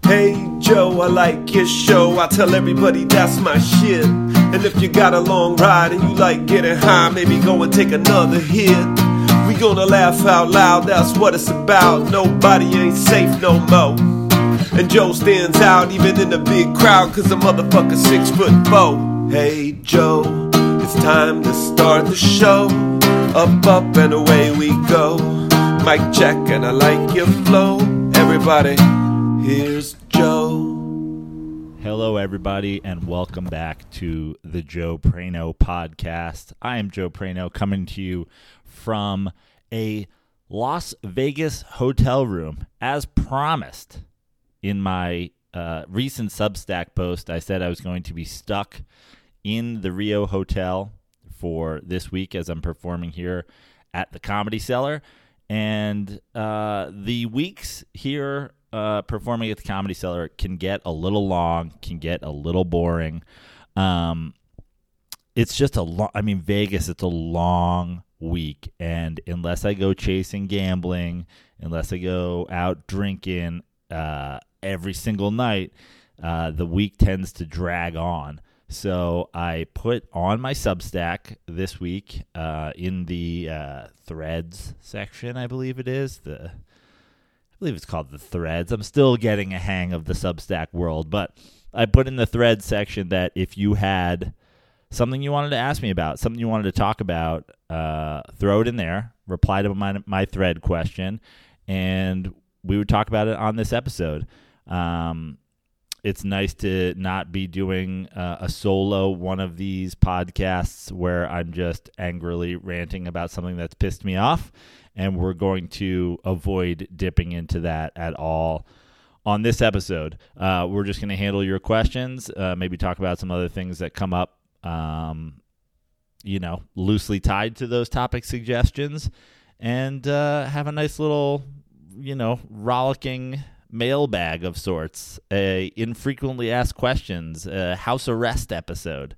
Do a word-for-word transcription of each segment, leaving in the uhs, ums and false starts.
Hey Joe, I like your show. I tell everybody that's my shit. And if you got a long ride and you like getting high, maybe go and take another hit. We gonna laugh out loud, that's what it's about. Nobody ain't safe no more. And Joe stands out even in the big crowd, cause the motherfucker's six foot four. Hey Joe, it's time to start the show. Up, up, and away we go. Mic check, and I like your flow. Everybody, here's Joe. Hello, everybody, and welcome back to the Joe Prano podcast. I am Joe Prano, coming to you from a Las Vegas hotel room. As promised in my uh, recent Substack post, I said I was going to be stuck in the Rio Hotel for this week as I'm performing here at the Comedy Cellar. And uh, the weeks here uh, performing at the Comedy Cellar can get a little long, can get a little boring. Um, it's just a long, I mean, Vegas, it's a long week. And unless I go chasing gambling, unless I go out drinking uh, every single night, uh, the week tends to drag on. So I put on my Substack this week uh, in the uh, threads section, I believe it is. The I believe it's called the threads. I'm still getting a hang of the Substack world, but I put in the threads section that if you had something you wanted to ask me about, something you wanted to talk about, uh, throw it in there, reply to my, my thread question, and we would talk about it on this episode. Um It's nice to not be doing uh, a solo one of these podcasts where I'm just angrily ranting about something that's pissed me off, and we're going to avoid dipping into that at all on this episode. Uh, we're just going to handle your questions, uh, maybe talk about some other things that come up, um, you know, loosely tied to those topic suggestions, and uh, have a nice little, you know, rollicking mailbag of sorts, a infrequently asked questions, a house arrest episode.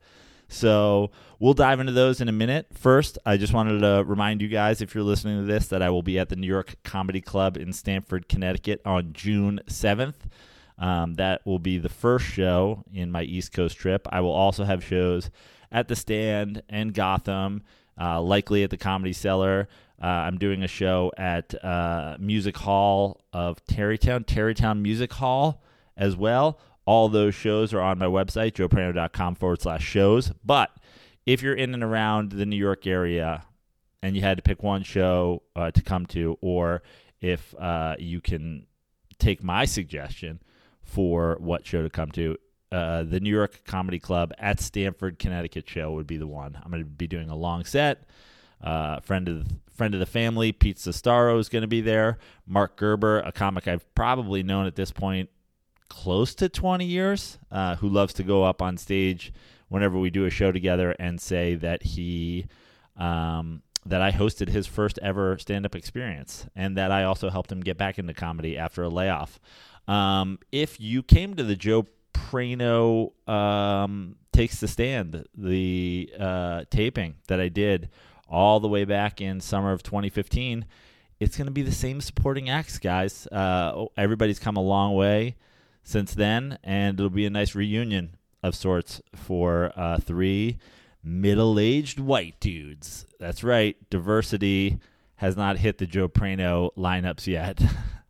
So we'll dive into those in a minute. First, I just wanted to remind you guys, if you're listening to this, that I will be at the New York Comedy Club in Stamford, Connecticut on June seventh. Um, that will be the first show in my East Coast trip. I will also have shows at the Stand and Gotham, uh, likely at the Comedy Cellar. Uh, I'm doing a show at uh, Music Hall of Tarrytown, Tarrytown Music Hall as well. All those shows are on my website, joeprano.com forward slash shows. But if you're in and around the New York area and you had to pick one show uh, to come to, or if uh, you can take my suggestion for what show to come to, uh, the New York Comedy Club at Stamford, Connecticut show would be the one. I'm going to be doing a long set. Uh, friend of the, friend of the family, Pete Sestaro, is going to be there. Mark Gerber, a comic I've probably known at this point close to twenty years, uh, who loves to go up on stage whenever we do a show together and say that he um, that I hosted his first ever stand-up experience, and that I also helped him get back into comedy after a layoff. Um, if you came to the Joe Prano um, Takes the Stand, the uh, taping that I did all the way back in summer of twenty fifteen, it's going to be the same supporting acts, guys. Uh, everybody's come a long way since then, and it'll be a nice reunion of sorts for uh, three middle-aged white dudes. That's right, diversity has not hit the Joe Prano lineups yet.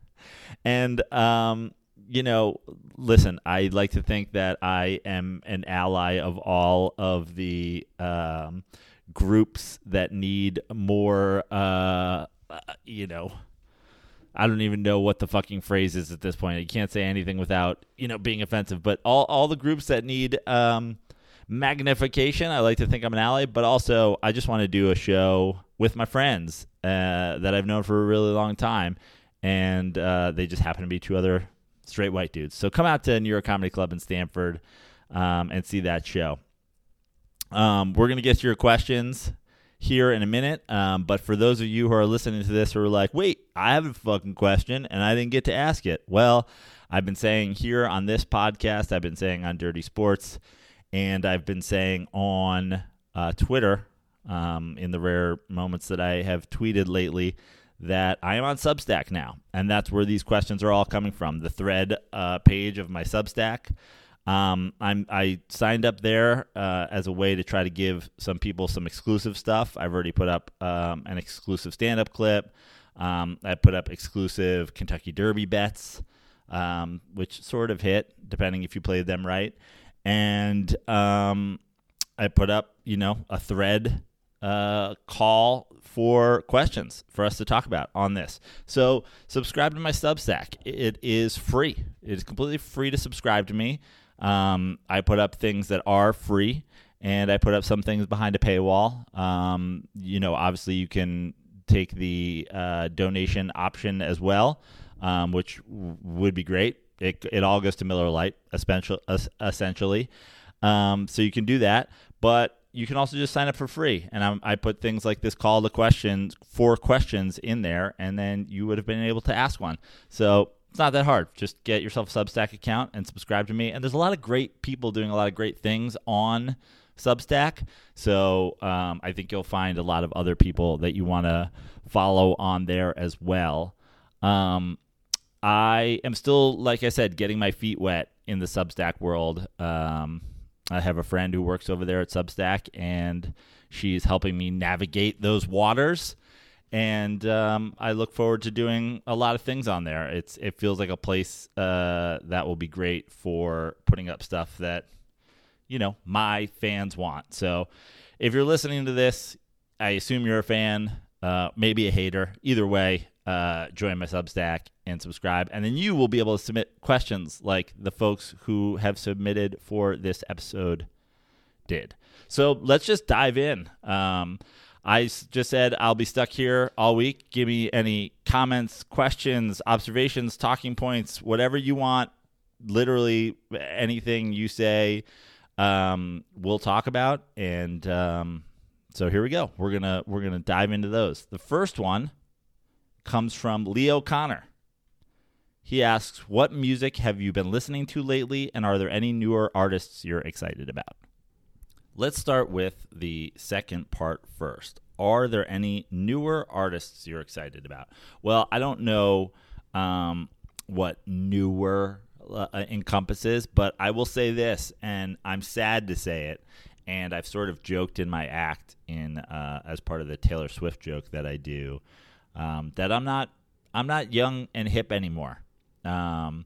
And, um, you know, listen, I like to think that I am an ally of all of the um, groups that need more, uh, you know, I don't even know what the fucking phrase is at this point. You can't say anything without, you know, being offensive. But all, all the groups that need um, magnification, I like to think I'm an ally. But also, I just want to do a show with my friends uh, that I've known for a really long time. And uh, they just happen to be two other straight white dudes. So come out to New York Comedy Club in Stamford um, and see that show. Um, we're going to get to your questions here in a minute. Um, but for those of you who are listening to this who are like, wait, I have a fucking question and I didn't get to ask it. Well, I've been saying here on this podcast, I've been saying on Dirty Sports, and I've been saying on uh, Twitter um, in the rare moments that I have tweeted lately that I am on Substack now, and that's where these questions are all coming from, the thread uh, page of my Substack. Um, I'm I signed up there uh, as a way to try to give some people some exclusive stuff. I've already put up um, an exclusive stand-up clip. Um, I put up exclusive Kentucky Derby bets, um, which sort of hit, depending if you played them right. And um, I put up, you know, a thread uh, call for questions for us to talk about on this. So subscribe to my Substack. It is free. It is completely free to subscribe to me. Um, I put up things that are free, and I put up some things behind a paywall. Um, you know, obviously you can take the uh, donation option as well, um, which w- would be great. It it all goes to Miller Lite, essentially. Um, so you can do that, but you can also just sign up for free. And I'm, I put things like this call to questions, four questions in there, and then you would have been able to ask one. So it's not that hard. Just get yourself a Substack account and subscribe to me. And there's a lot of great people doing a lot of great things on Substack. So um, I think you'll find a lot of other people that you want to follow on there as well. Um, I am still, like I said, getting my feet wet in the Substack world. Um, I have a friend who works over there at Substack, and she's helping me navigate those waters. And um, I look forward to doing a lot of things on there. It's it feels like a place uh, that will be great for putting up stuff that, you know, my fans want. So if you're listening to this, I assume you're a fan, uh, maybe a hater. Either way, uh, join my Substack and subscribe. And then you will be able to submit questions like the folks who have submitted for this episode did. So let's just dive in. Um, I just said I'll be stuck here all week. Give me any comments, questions, observations, talking points, whatever you want. Literally anything you say, um, we'll talk about. And um, so here we go. We're gonna we're gonna dive into those. The first one comes from Leo Connor. He asks, "What music have you been listening to lately, and are there any newer artists you're excited about?" Let's start with the second part first. Are there any newer artists you're excited about? Well, I don't know um, what newer uh, encompasses, but I will say this, and I'm sad to say it, and I've sort of joked in my act in uh, as part of the Taylor Swift joke that I do, um, that I'm not I'm not young and hip anymore. Um,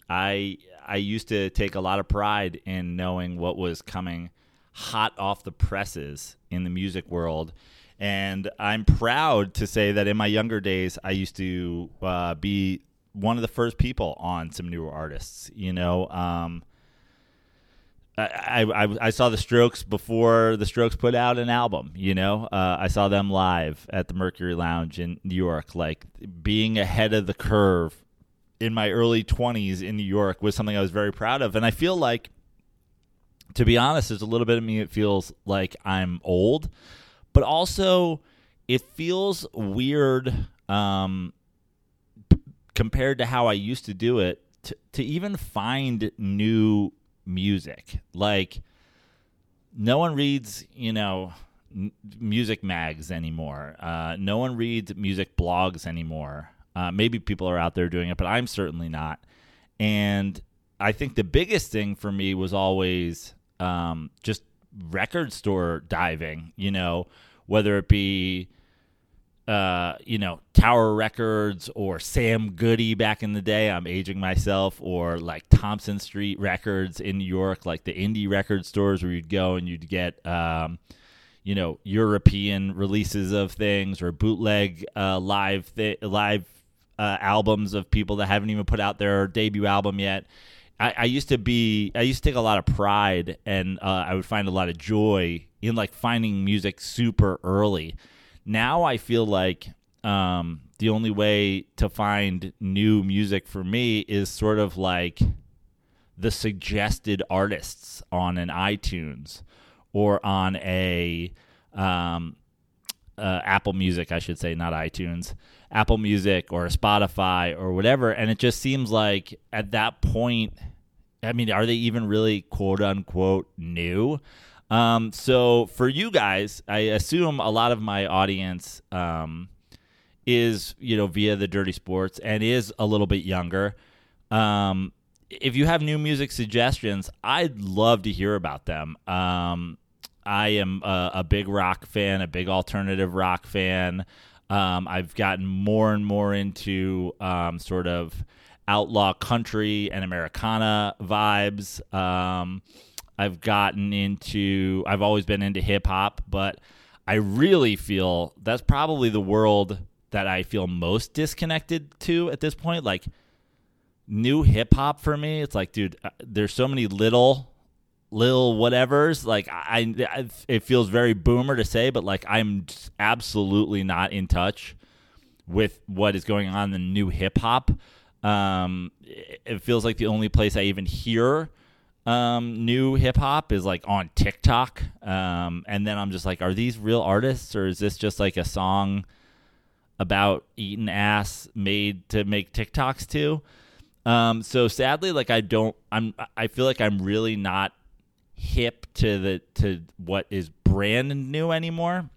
I I used to take a lot of pride in knowing what was coming hot off the presses in the music world. And I'm proud to say that in my younger days, I used to uh, be one of the first people on some newer artists. You know, um, I, I I saw the Strokes before the Strokes put out an album. You know, uh, I saw them live at the Mercury Lounge in New York. Like, being ahead of the curve in my early twenties in New York was something I was very proud of. And I feel like, to be honest, there's a little bit of me that feels like I'm old, but also it feels weird um, p- compared to how I used to do it to, to even find new music. Like, no one reads, you know, n- music mags anymore. Uh, no one reads music blogs anymore. Uh, maybe people are out there doing it, but I'm certainly not. And I think the biggest thing for me was always um, just record store diving, you know, whether it be, uh, you know, Tower Records or Sam Goody back in the day. I'm aging myself. Or like Thompson Street Records in New York, like the indie record stores where you'd go and you'd get, um, you know, European releases of things, or bootleg uh, live th- live uh, albums of people that haven't even put out their debut album yet. I, I used to be, I used to take a lot of pride, and uh, I would find a lot of joy in like finding music super early. Now I feel like um, the only way to find new music for me is sort of like the suggested artists on an iTunes or on a um, uh, Apple Music, I should say, not iTunes, Apple Music or Spotify or whatever. And it just seems like at that point, I mean, are they even really quote unquote new? Um, so for you guys, I assume a lot of my audience um, is, you know, via the Dirty Sports and is a little bit younger. Um, if you have new music suggestions, I'd love to hear about them. Um, I am a, a big rock fan, a big alternative rock fan. Um, I've gotten more and more into um, sort of outlaw country and Americana vibes. Um, I've gotten into, I've always been into hip hop, but I really feel that's probably the world that I feel most disconnected to at this point. Like, new hip hop for me, it's like, dude, there's so many little, little whatevers. Like, I, I, it feels very boomer to say, but like, I'm absolutely not in touch with what is going on in the new hip hop. Um, it feels like the only place I even hear um, new hip hop is like on TikTok. Um, and then I'm just like, are these real artists, or is this just like a song about eating ass made to make TikToks to? Um, so sadly, like I don't, I'm, I feel like I'm really not hip to the, to what is brand new anymore.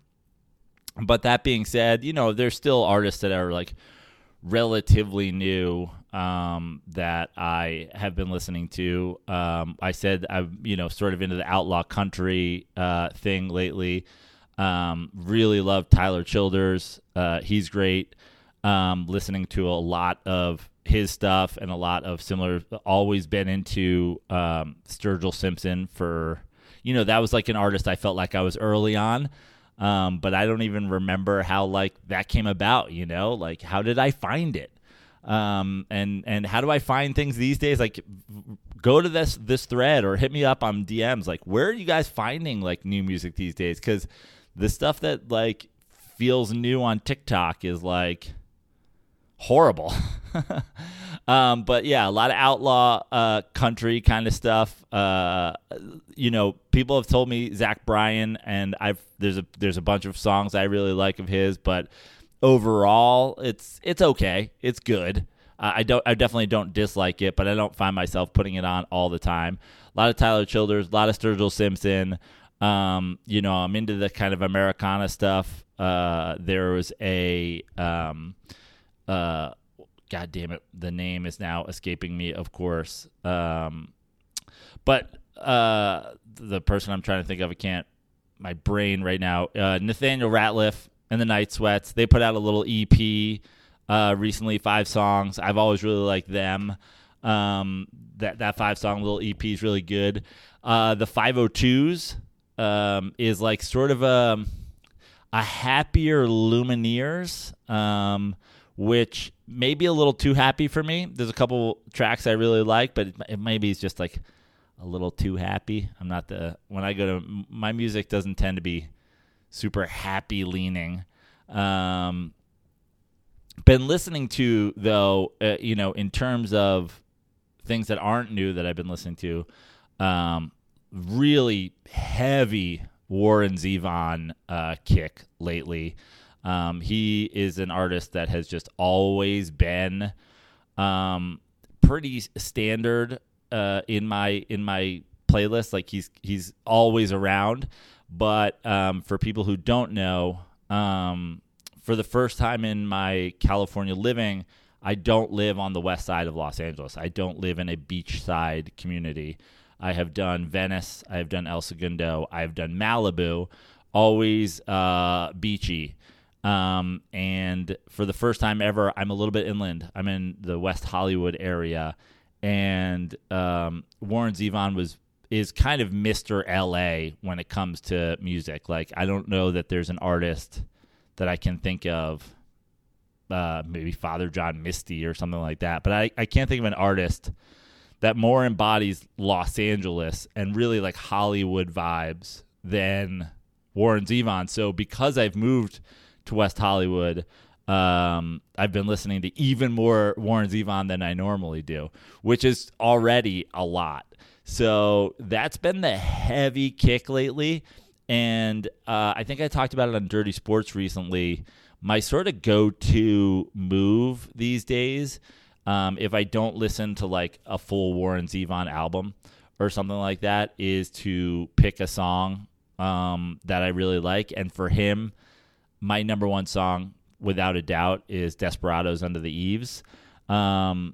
But that being said, you know, there's still artists that are like relatively new, um, that I have been listening to. Um, I said I'm, you know, sort of into the outlaw country, uh, thing lately. Um, really love Tyler Childers. Uh, he's great. Um, listening to a lot of his stuff and a lot of similar, always been into, um, Sturgill Simpson for, you know, that was like an artist I felt like I was early on. Um, but I don't even remember how like that came about, you know, like how did I find it? Um, and, and how do I find things these days? Like, go to this, this thread or hit me up on D Ms. Like, where are you guys finding like new music these days? 'Cause the stuff that like feels new on TikTok is like horrible. um, but yeah, a lot of outlaw, uh, country kind of stuff. Uh, you know, people have told me Zach Bryan, and I've, there's a, there's a bunch of songs I really like of his, but overall it's, it's okay. It's good. Uh, I don't, I definitely don't dislike it, but I don't find myself putting it on all the time. A lot of Tyler Childers, a lot of Sturgill Simpson. Um, you know, I'm into the kind of Americana stuff. Uh, there was a, um, uh, God damn it, the name is now escaping me, of course. Um, but uh, the person I'm trying to think of, I can't, my brain right now, uh, Nathaniel Rateliff and the Night Sweats. They put out a little E P uh, recently, five songs. I've always really liked them. Um, that, that five-song little E P is really good. Uh, the five oh twos um, is like sort of a, a happier Lumineers, um, which may be a little too happy for me. There's a couple tracks I really like, but it, it maybe it's just like a little too happy. I'm not the, when I go to, my music doesn't tend to be super happy leaning. Um, been listening to though, uh, you know, in terms of things that aren't new that I've been listening to, um, really heavy Warren Zevon uh, kick lately. Um, he is an artist that has just always been um, pretty standard uh, in my in my playlist. Like he's he's always around. But um, for people who don't know, um, for the first time in my California living, I don't live on the west side of Los Angeles. I don't live in a beachside community. I have done Venice. I have done El Segundo. I have done Malibu. Always uh, beachy. Um, and for the first time ever, I'm a little bit inland. I'm in the West Hollywood area, and um, Warren Zevon was is kind of Mister L A when it comes to music. Like, I don't know that there's an artist that I can think of, uh, maybe Father John Misty or something like that, but I, I can't think of an artist that more embodies Los Angeles and really like Hollywood vibes than Warren Zevon. So because I've moved to West Hollywood, um, I've been listening to even more Warren Zevon than I normally do, which is already a lot. So that's been the heavy kick lately. And uh, I think I talked about it on Dirty Sports recently. My sort of go-to move these days, um, if I don't listen to like a full Warren Zevon album or something like that, is to pick a song um, that I really like. And for him, my number one song without a doubt, is Desperados Under the Eaves. Um,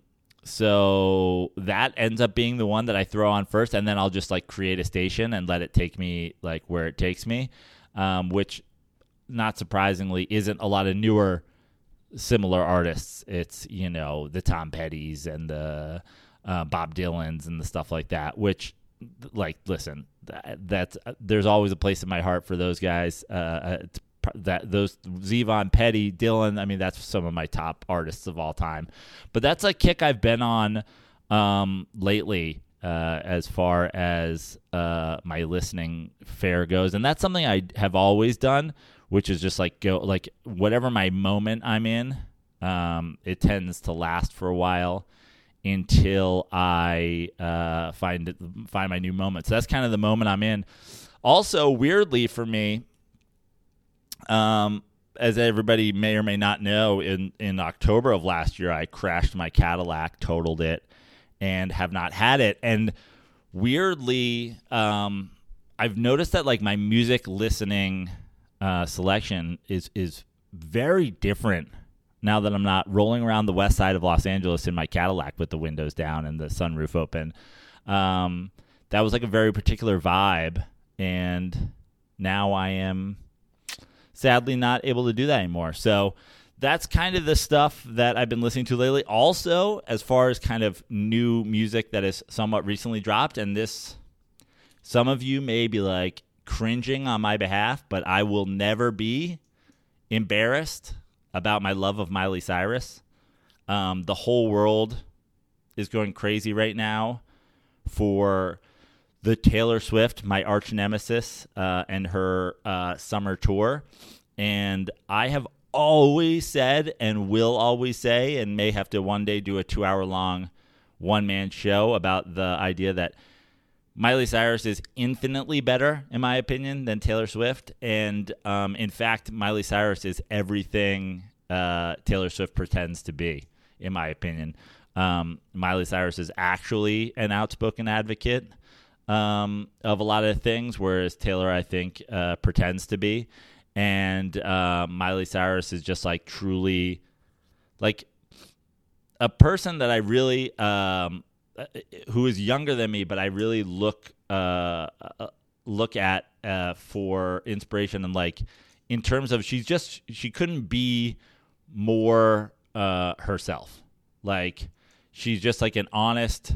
so that ends up being the one that I throw on first, and then I'll just like create a station and let it take me like where it takes me, um, which, not surprisingly, isn't a lot of newer similar artists. It's, you know, the Tom Pettys and the uh, Bob Dylans and the stuff like that, which, like, listen, that, that's there's always a place in my heart for those guys. Uh, that those Zevon, Petty, Dylan, I mean, that's some of my top artists of all time. But that's a kick I've been on um, lately uh, as far as uh, my listening fare goes. And that's something I have always done, which is just like go like whatever my moment I'm in, um, it tends to last for a while until I uh, find it, find my new moment. So that's kind of the moment I'm in. Also, weirdly for me, um, as everybody may or may not know, in, in October of last year, I crashed my Cadillac, totaled it, and have not had it. And weirdly, um, I've noticed that like my music listening uh, selection is is very different now that I'm not rolling around the west side of Los Angeles in my Cadillac with the windows down and the sunroof open. Um, that was like a very particular vibe, and now I am sadly not able to do that anymore. So that's kind of the stuff that I've been listening to lately. Also, as far as kind of new music that is somewhat recently dropped, and this, some of you may be like cringing on my behalf, but I will never be embarrassed about my love of Miley Cyrus. Um, the whole world is going crazy right now for the Taylor Swift, my arch nemesis, uh, and her uh, summer tour. And I have always said and will always say, and may have to one day do a two-hour-long one-man show about the idea that Miley Cyrus is infinitely better, in my opinion, than Taylor Swift. And um, in fact, Miley Cyrus is everything uh, Taylor Swift pretends to be, in my opinion. Um, Miley Cyrus is actually an outspoken advocate um, of a lot of things, whereas Taylor, I think, uh, pretends to be. And uh, Miley Cyrus is just like truly like a person that I really, um, who is younger than me, but I really look uh, look at uh, for inspiration. And like in terms of, she's just, she couldn't be more uh, herself. Like she's just like an honest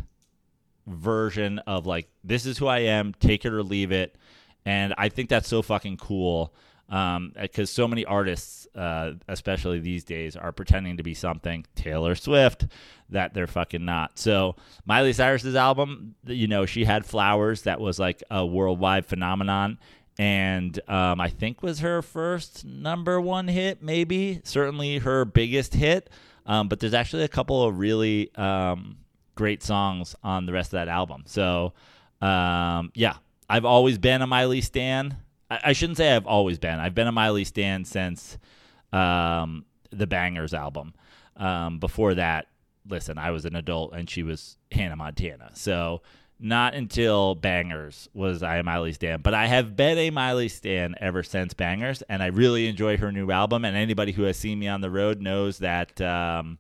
version of like, this is who I am, take it or leave it. And I think that's so fucking cool. Um, because so many artists, uh, especially these days, are pretending to be something, Taylor Swift, that they're fucking not. So Miley Cyrus's album, you know, she had Flowers. That was like a worldwide phenomenon. And um, I think was her first number one hit, maybe. Certainly her biggest hit. Um, but there's actually a couple of really um, great songs on the rest of that album. So, um, yeah, I've always been a Miley stan. I shouldn't say I've always been. I've been a Miley stan since um, the Bangers album. Um, before that, listen, I was an adult and she was Hannah Montana. So not until Bangers was I a Miley stan. But I have been a Miley stan ever since Bangers, and I really enjoy her new album. And anybody who has seen me on the road knows that um,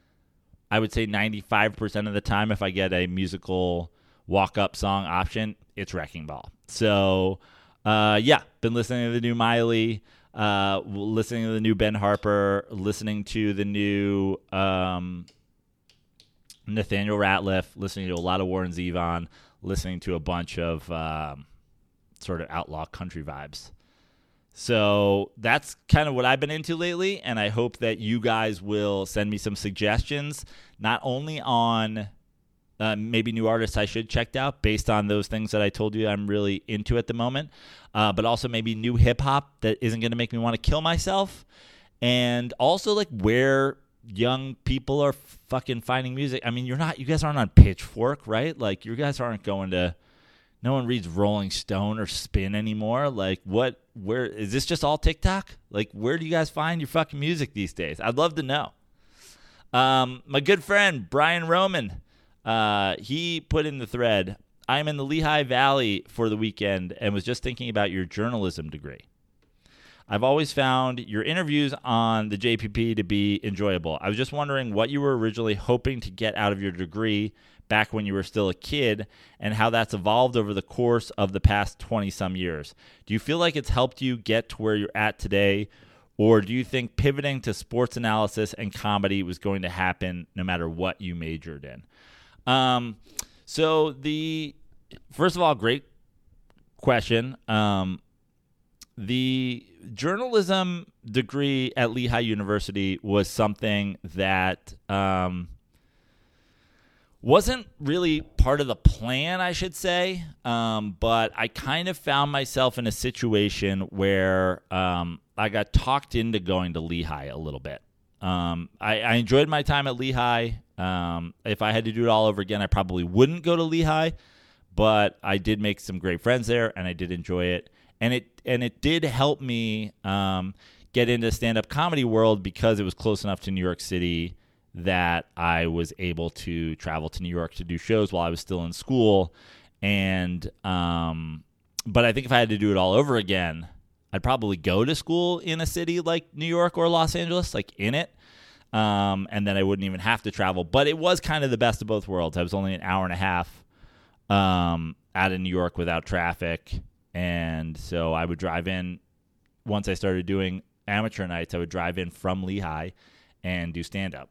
I would say ninety-five percent of the time if I get a musical walk-up song option, it's Wrecking Ball. So... Uh, yeah, been listening to the new Miley, uh, listening to the new Ben Harper, listening to the new um, Nathaniel Rateliff, listening to a lot of Warren Zevon, listening to a bunch of um, sort of outlaw country vibes. So that's kind of what I've been into lately, and I hope that you guys will send me some suggestions, not only on Uh, maybe new artists I should check out based on those things that I told you I'm really into at the moment, uh, but also maybe new hip-hop that isn't going to make me want to kill myself, and also like where young people are fucking finding music. I mean, you're not, you guys aren't on Pitchfork, right? Like, you guys aren't going to, no one reads Rolling Stone or Spin anymore. Like, what, where, is this just all TikTok? Like, where do you guys find your fucking music these days? I'd love to know. Um, my good friend, Brian Roman, Uh, he put in the thread, I'm in the Lehigh Valley for the weekend and was just thinking about your journalism degree. I've always found your interviews on the J P P to be enjoyable. I was just wondering what you were originally hoping to get out of your degree back when you were still a kid, and how that's evolved over the course of the past twenty-some years. Do you feel like it's helped you get to where you're at today, or do you think pivoting to sports analysis and comedy was going to happen no matter what you majored in? Um, so the first of all, great question. Um, the journalism degree at Lehigh University was something that um, wasn't really part of the plan, I should say, um, but I kind of found myself in a situation where um, I got talked into going to Lehigh a little bit. Um, I, I enjoyed my time at Lehigh. Um, if I had to do it all over again, I probably wouldn't go to Lehigh, but I did make some great friends there, and I did enjoy it. And it and it did help me um, get into the stand-up comedy world because it was close enough to New York City that I was able to travel to New York to do shows while I was still in school. And um, but I think if I had to do it all over again, I'd probably go to school in a city like New York or Los Angeles, like in it. Um, and then I wouldn't even have to travel. But it was kind of the best of both worlds. I was only an hour and a half um, out of New York without traffic. And so I would drive in. Once I started doing amateur nights, I would drive in from Lehigh and do stand-up.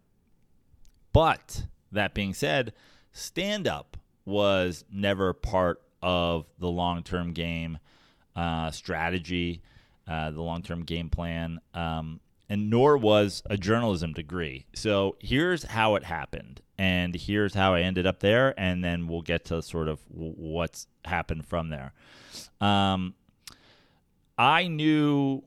But that being said, stand-up was never part of the long-term game uh, strategy, uh, the long-term game plan, um, and nor was a journalism degree. So here's how it happened, and here's how I ended up there, and then we'll get to sort of w- what's happened from there. Um, I knew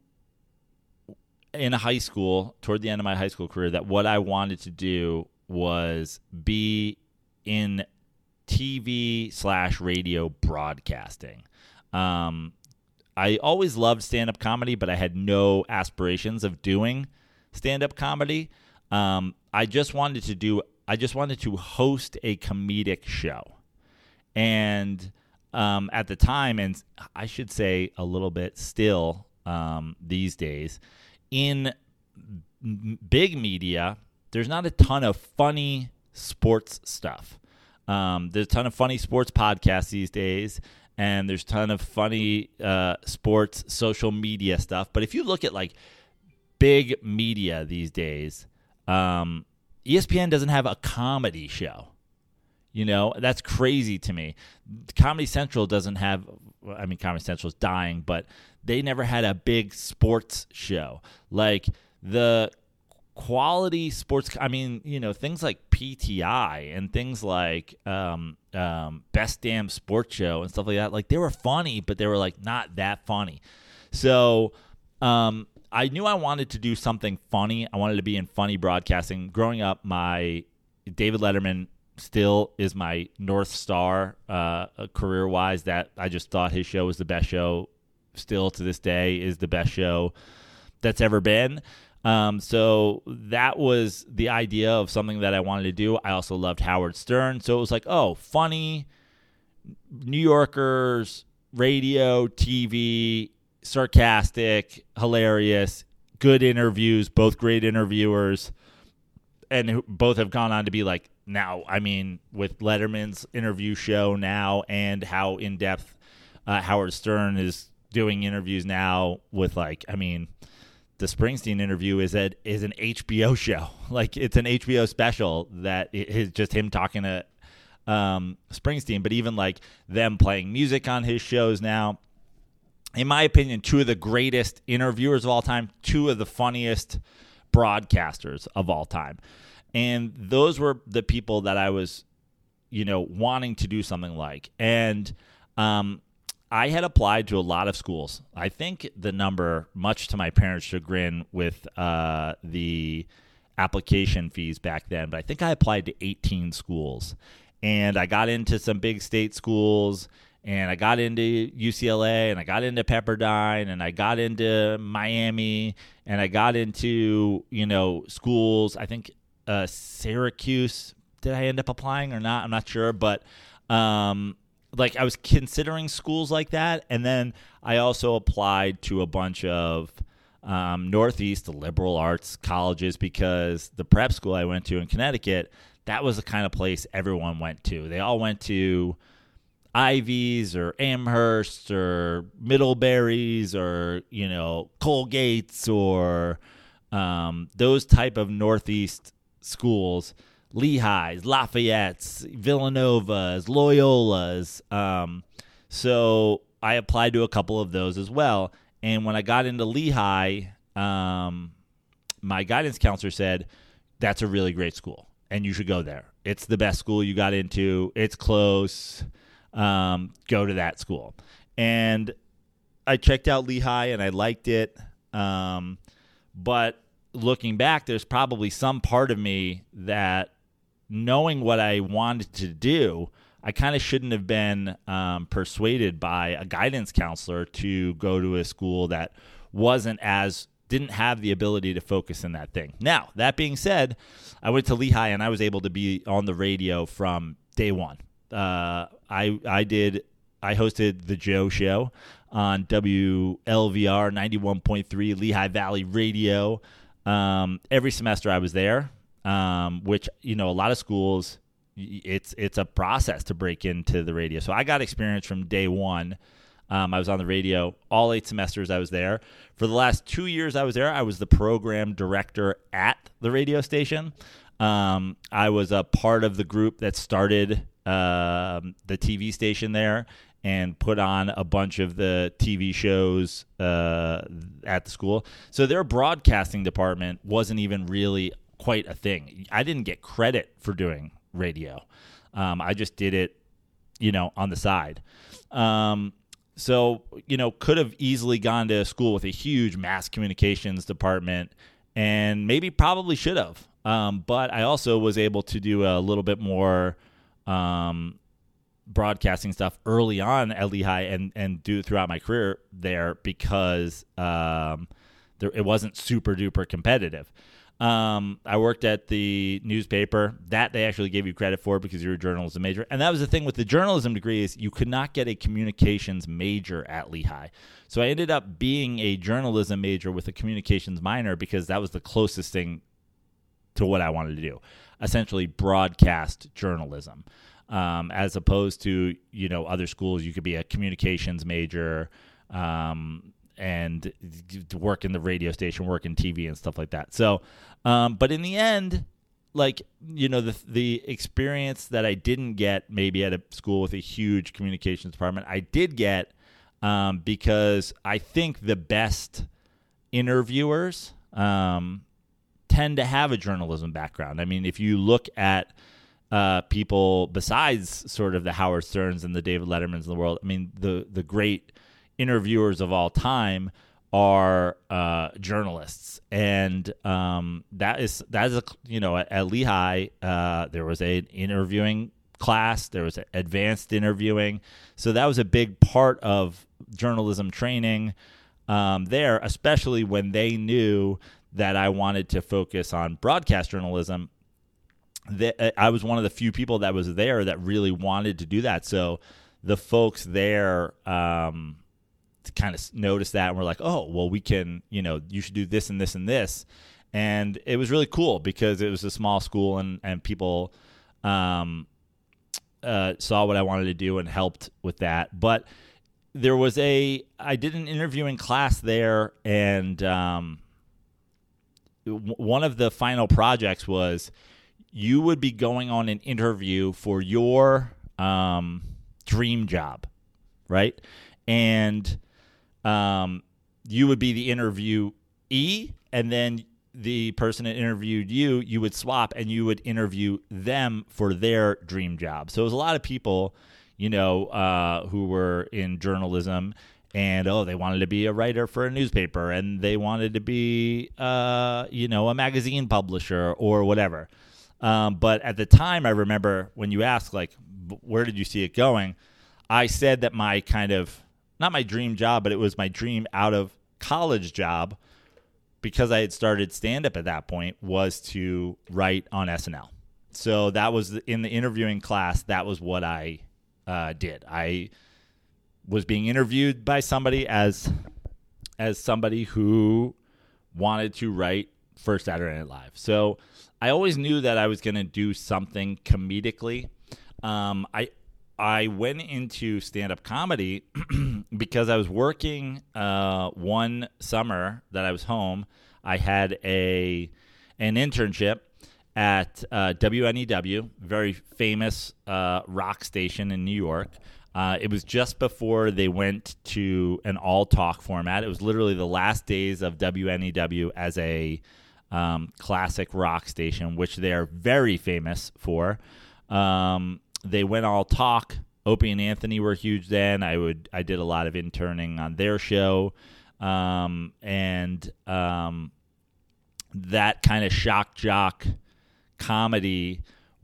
in high school, toward the end of my high school career, that what I wanted to do was be in T V slash radio broadcasting. Um, I always loved stand-up comedy, but I had no aspirations of doing stand-up comedy. Um, I just wanted to do, I just wanted to host a comedic show. And um, at the time, and I should say a little bit still um, these days, in m- big media, there's not a ton of funny sports stuff. Um, there's a ton of funny sports podcasts these days, and there's a ton of funny uh, sports social media stuff. But if you look at like big media these days, um, E S P N doesn't have a comedy show. You know, that's crazy to me. Comedy Central doesn't have, I mean, Comedy Central is dying, but they never had a big sports show. Like the quality sports, I mean, you know, things like P T I and things like um, um, Best Damn Sports Show and stuff like that, like they were funny, but they were like not that funny. So um, I knew I wanted to do something funny. I wanted to be in funny broadcasting. Growing up, my David Letterman still is my North Star uh, career-wise. That I just thought his show was the best show. Still to this day is the best show that's ever been. Um, so that was the idea of something that I wanted to do. I also loved Howard Stern. So it was like, oh, funny, New Yorkers, radio, T V, sarcastic, hilarious, good interviews, both great interviewers, and both have gone on to be like now, I mean, with Letterman's interview show now and how in-depth uh, Howard Stern is doing interviews now with like, I mean, the Springsteen interview is a, is an H B O show. Like it's an H B O special that is just him talking to um, Springsteen, but even like them playing music on his shows now. In my opinion, two of the greatest interviewers of all time, two of the funniest broadcasters of all time. And those were the people that I was, you know, wanting to do something like. And um, I had applied to a lot of schools. I think the number, much to my parents' chagrin with uh, the application fees back then, but I think I applied to eighteen schools. And I got into some big state schools, and I got into U C L A, and I got into Pepperdine, and I got into Miami, and I got into, you know, schools, I think uh, Syracuse. Did I end up applying or not? I'm not sure, but um, like I was considering schools like that. And then I also applied to a bunch of um, Northeast, the liberal arts colleges, because the prep school I went to in Connecticut, that was the kind of place everyone went to. They all went to Ivies or Amherst or Middlebury's or, you know, Colgate's or um, those type of Northeast schools, Lehigh's, Lafayette's, Villanova's, Loyola's. Um, so I applied to a couple of those as well. And when I got into Lehigh, um, my guidance counselor said, that's a really great school and you should go there. It's the best school you got into. It's close. Um, go to that school. And I checked out Lehigh and I liked it. Um, but looking back, there's probably some part of me that, knowing what I wanted to do, I kind of shouldn't have been um, persuaded by a guidance counselor to go to a school that wasn't as, didn't have the ability to focus in that thing. Now, that being said, I went to Lehigh and I was able to be on the radio from day one. Uh, I I did, I hosted the Joe Show on W L V R ninety-one point three Lehigh Valley Radio. Um, every semester I was there, um, which, you know, a lot of schools, it's it's a process to break into the radio. So I got experience from day one. Um, I was on the radio all eight semesters I was there. For the last two years I was there, I was the program director at the radio station. Um, I was a part of the group that started uh, the T V station there and put on a bunch of the T V shows uh, at the school. So their broadcasting department wasn't even really quite a thing. I didn't get credit for doing radio. Um, I just did it, you know, on the side. Um, so, you know, could have easily gone to a school with a huge mass communications department and maybe probably should have. Um, but I also was able to do a little bit more um, broadcasting stuff early on at Lehigh and, and do it throughout my career there because um, there, it wasn't super duper competitive. Um, I worked at the newspaper. That they actually gave you credit for because you're a journalism major. And that was the thing with the journalism degree is you could not get a communications major at Lehigh. So I ended up being a journalism major with a communications minor because that was the closest thing to what I wanted to do, essentially broadcast journalism, um, as opposed to, you know, other schools. You could be a communications major, um, and work in the radio station, work in T V and stuff like that. So, um, but in the end, like, you know, the the experience that I didn't get maybe at a school with a huge communications department, I did get um, because I think the best interviewers um, tend to have a journalism background. I mean, if you look at uh, people besides sort of the Howard Sterns and the David Lettermans of the world, I mean, the the great interviewers of all time are uh, journalists, and um, that is that is a you know at, at Lehigh uh, there was an interviewing class, there was advanced interviewing, so that was a big part of journalism training um, there, especially when they knew that I wanted to focus on broadcast journalism. That I was one of the few people that was there that really wanted to do that. So the folks there um, kind of noticed that and were like, oh, well, we can, you know, you should do this and this and this. And it was really cool because it was a small school and, and people um, uh, saw what I wanted to do and helped with that. But there was a, I did an interviewing class there, and um, w- one of the final projects was you would be going on an interview for your um, dream job, right? And um, you would be the interviewee, and then the person that interviewed you, you would swap, and you would interview them for their dream job. So it was a lot of people, you know, uh, who were in journalism, and, oh, they wanted to be a writer for a newspaper, and they wanted to be, uh, you know, a magazine publisher or whatever. Um, but at the time, I remember when you asked, like, where did you see it going? I said that my kind of, not my dream job, but it was my dream out of college job, because I had started stand-up at that point, was to write on S N L. So that was in the interviewing class. That was what I uh, did. I was being interviewed by somebody as as somebody who wanted to write for Saturday Night Live. So I always knew that I was going to do something comedically. Um, I I went into stand-up comedy because I was working uh, one summer that I was home. I had a an internship at uh, W N E W, very famous uh, rock station in New York. Uh, it was just before they went to an all-talk format. It was literally the last days of W N E W as a um, classic rock station, which they are very famous for. Um, they went all talk. Opie and Anthony were huge then. I would I did a lot of interning on their show, um, and um, that kind of shock jock comedy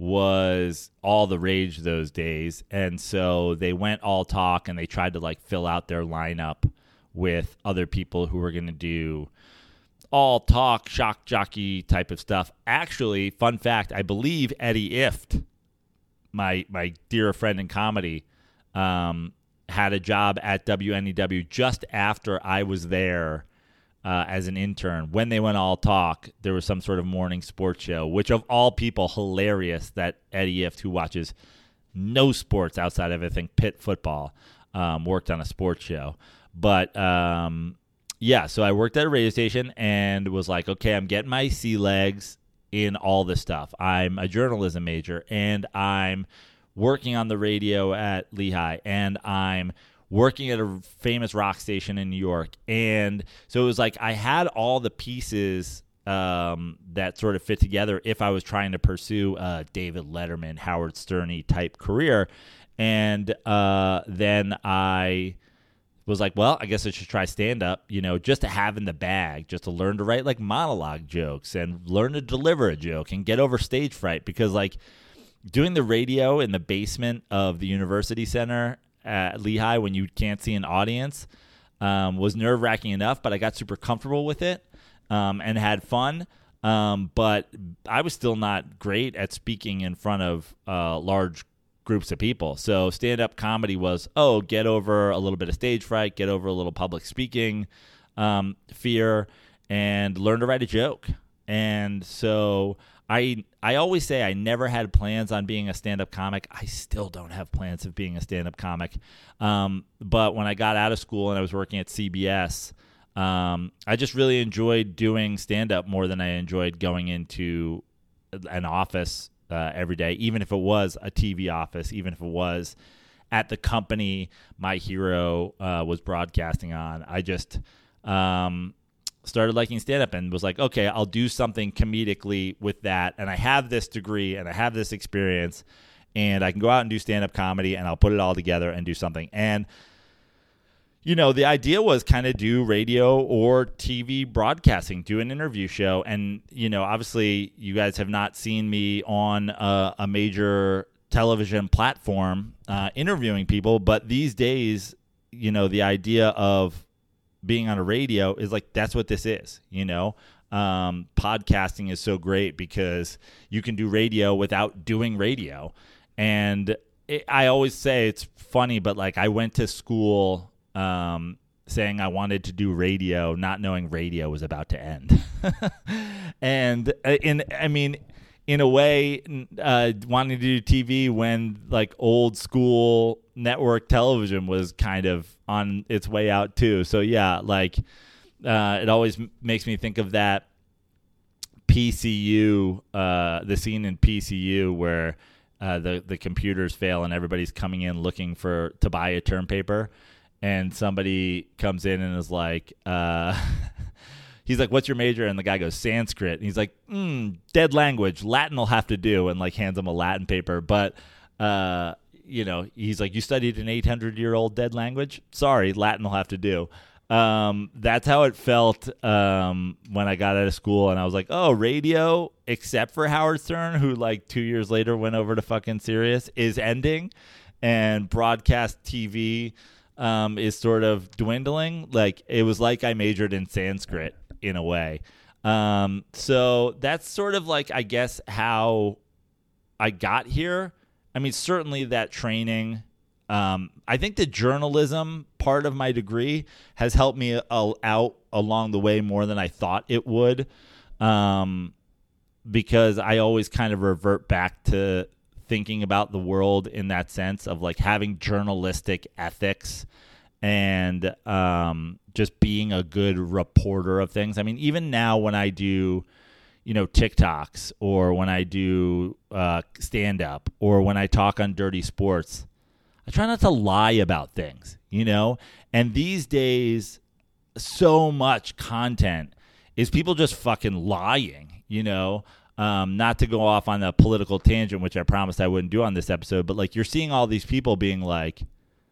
was all the rage those days. And so they went all talk, and they tried to like fill out their lineup with other people who were going to do all talk, shock jockey type of stuff. Actually, fun fact, I believe Eddie Ifft, my my dear friend in comedy, um, had a job at W N E W just after I was there uh, as an intern. When they went all talk, there was some sort of morning sports show, which of all people, hilarious that Eddie Ifft, who watches no sports outside of, I think, Pitt football, um, worked on a sports show. But, um, yeah, so I worked at a radio station and was like, okay, I'm getting my sea legs in all this stuff. I'm a journalism major, and I'm working on the radio at Lehigh, and I'm working at a famous rock station in New York. And so it was like I had all the pieces um, that sort of fit together if I was trying to pursue a David Letterman, Howard Stern type career. And uh, then I was like, well, I guess I should try stand-up, you know, just to have in the bag, just to learn to write, like, monologue jokes and learn to deliver a joke and get over stage fright. Because, like, doing the radio in the basement of the University Center at Lehigh when you can't see an audience um, was nerve-wracking enough, but I got super comfortable with it um, and had fun. Um, but I was still not great at speaking in front of uh, large groups of people. So stand-up comedy was, oh, get over a little bit of stage fright, get over a little public speaking um, fear, and learn to write a joke. And so I I always say I never had plans on being a stand-up comic. I still don't have plans of being a stand-up comic. Um, but when I got out of school and I was working at C B S, um, I just really enjoyed doing stand-up more than I enjoyed going into an office Uh, every day, even if it was a T V office, even if it was at the company my hero uh, was broadcasting on. I just um, started liking stand-up and was like, okay, I'll do something comedically with that. And I have this degree and I have this experience, and I can go out and do stand-up comedy, and I'll put it all together and do something. And you know, the idea was kind of do radio or T V broadcasting, do an interview show. And, you know, obviously you guys have not seen me on a, a major television platform uh, interviewing people. But these days, you know, the idea of being on a radio is like, that's what this is, you know. Um, podcasting is so great because you can do radio without doing radio. And it, I always say it's funny, but like I went to school Um, saying I wanted to do radio, not knowing radio was about to end. And in, I mean, in a way, uh, wanting to do T V when like old school network television was kind of on its way out too. So yeah, like uh, it always m- makes me think of that P C U, uh, the scene in P C U where uh, the the computers fail and everybody's coming in looking for to buy a term paper. And somebody comes in and is like, uh, he's like, what's your major? And the guy goes, Sanskrit. And he's like, mm, dead language. Latin will have to do. And like hands him a Latin paper. But, uh, you know, he's like, you studied an eight hundred year old dead language? Sorry, Latin will have to do. Um, that's how it felt um, when I got out of school. And I was like, oh, radio, except for Howard Stern, who like two years later went over to fucking Sirius, is ending. And broadcast T V Um, is sort of dwindling. Like it was like I majored in Sanskrit in a way. Um, so that's sort of like, I guess, how I got here. I mean, certainly that training. Um, I think the journalism part of my degree has helped me uh, out along the way more than I thought it would, um, because I always kind of revert back to thinking about the world in that sense of like having journalistic ethics and um, just being a good reporter of things. I mean, even now when I do, you know, TikToks or when I do uh, stand-up or when I talk on Dirty Sports, I try not to lie about things, you know? And these days, so much content is people just fucking lying, you know? Um, not to go off on a political tangent, which I promised I wouldn't do on this episode, but like you're seeing all these people being like,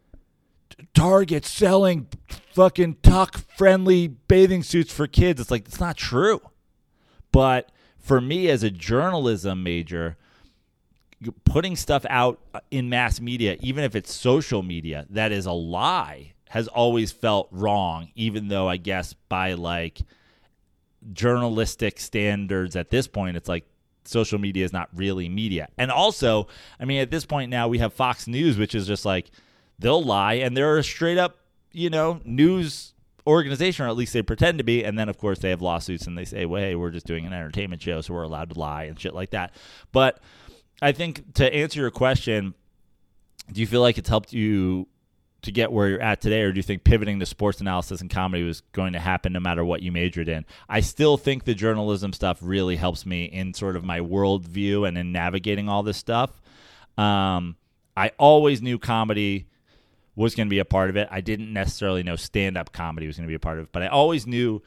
Target selling fucking tuck-friendly bathing suits for kids. It's like, it's not true. But for me as a journalism major, putting stuff out in mass media, even if it's social media, that is a lie, has always felt wrong, even though I guess by like journalistic standards at this point, it's like social media is not really media. And also, I mean, at this point now we have Fox News, which is just like, they'll lie and they're a straight up, you know, news organization, or at least they pretend to be. And then, of course, they have lawsuits and they say, well, hey, we're just doing an entertainment show, so we're allowed to lie and shit like that. But I think to answer your question, do you feel like it's helped you to get where you're at today, or do you think pivoting to sports analysis and comedy was going to happen no matter what you majored in? I still think the journalism stuff really helps me in sort of my worldview and in navigating all this stuff. Um, I always knew comedy was going to be a part of it. I didn't necessarily know stand-up comedy was going to be a part of it, but I always knew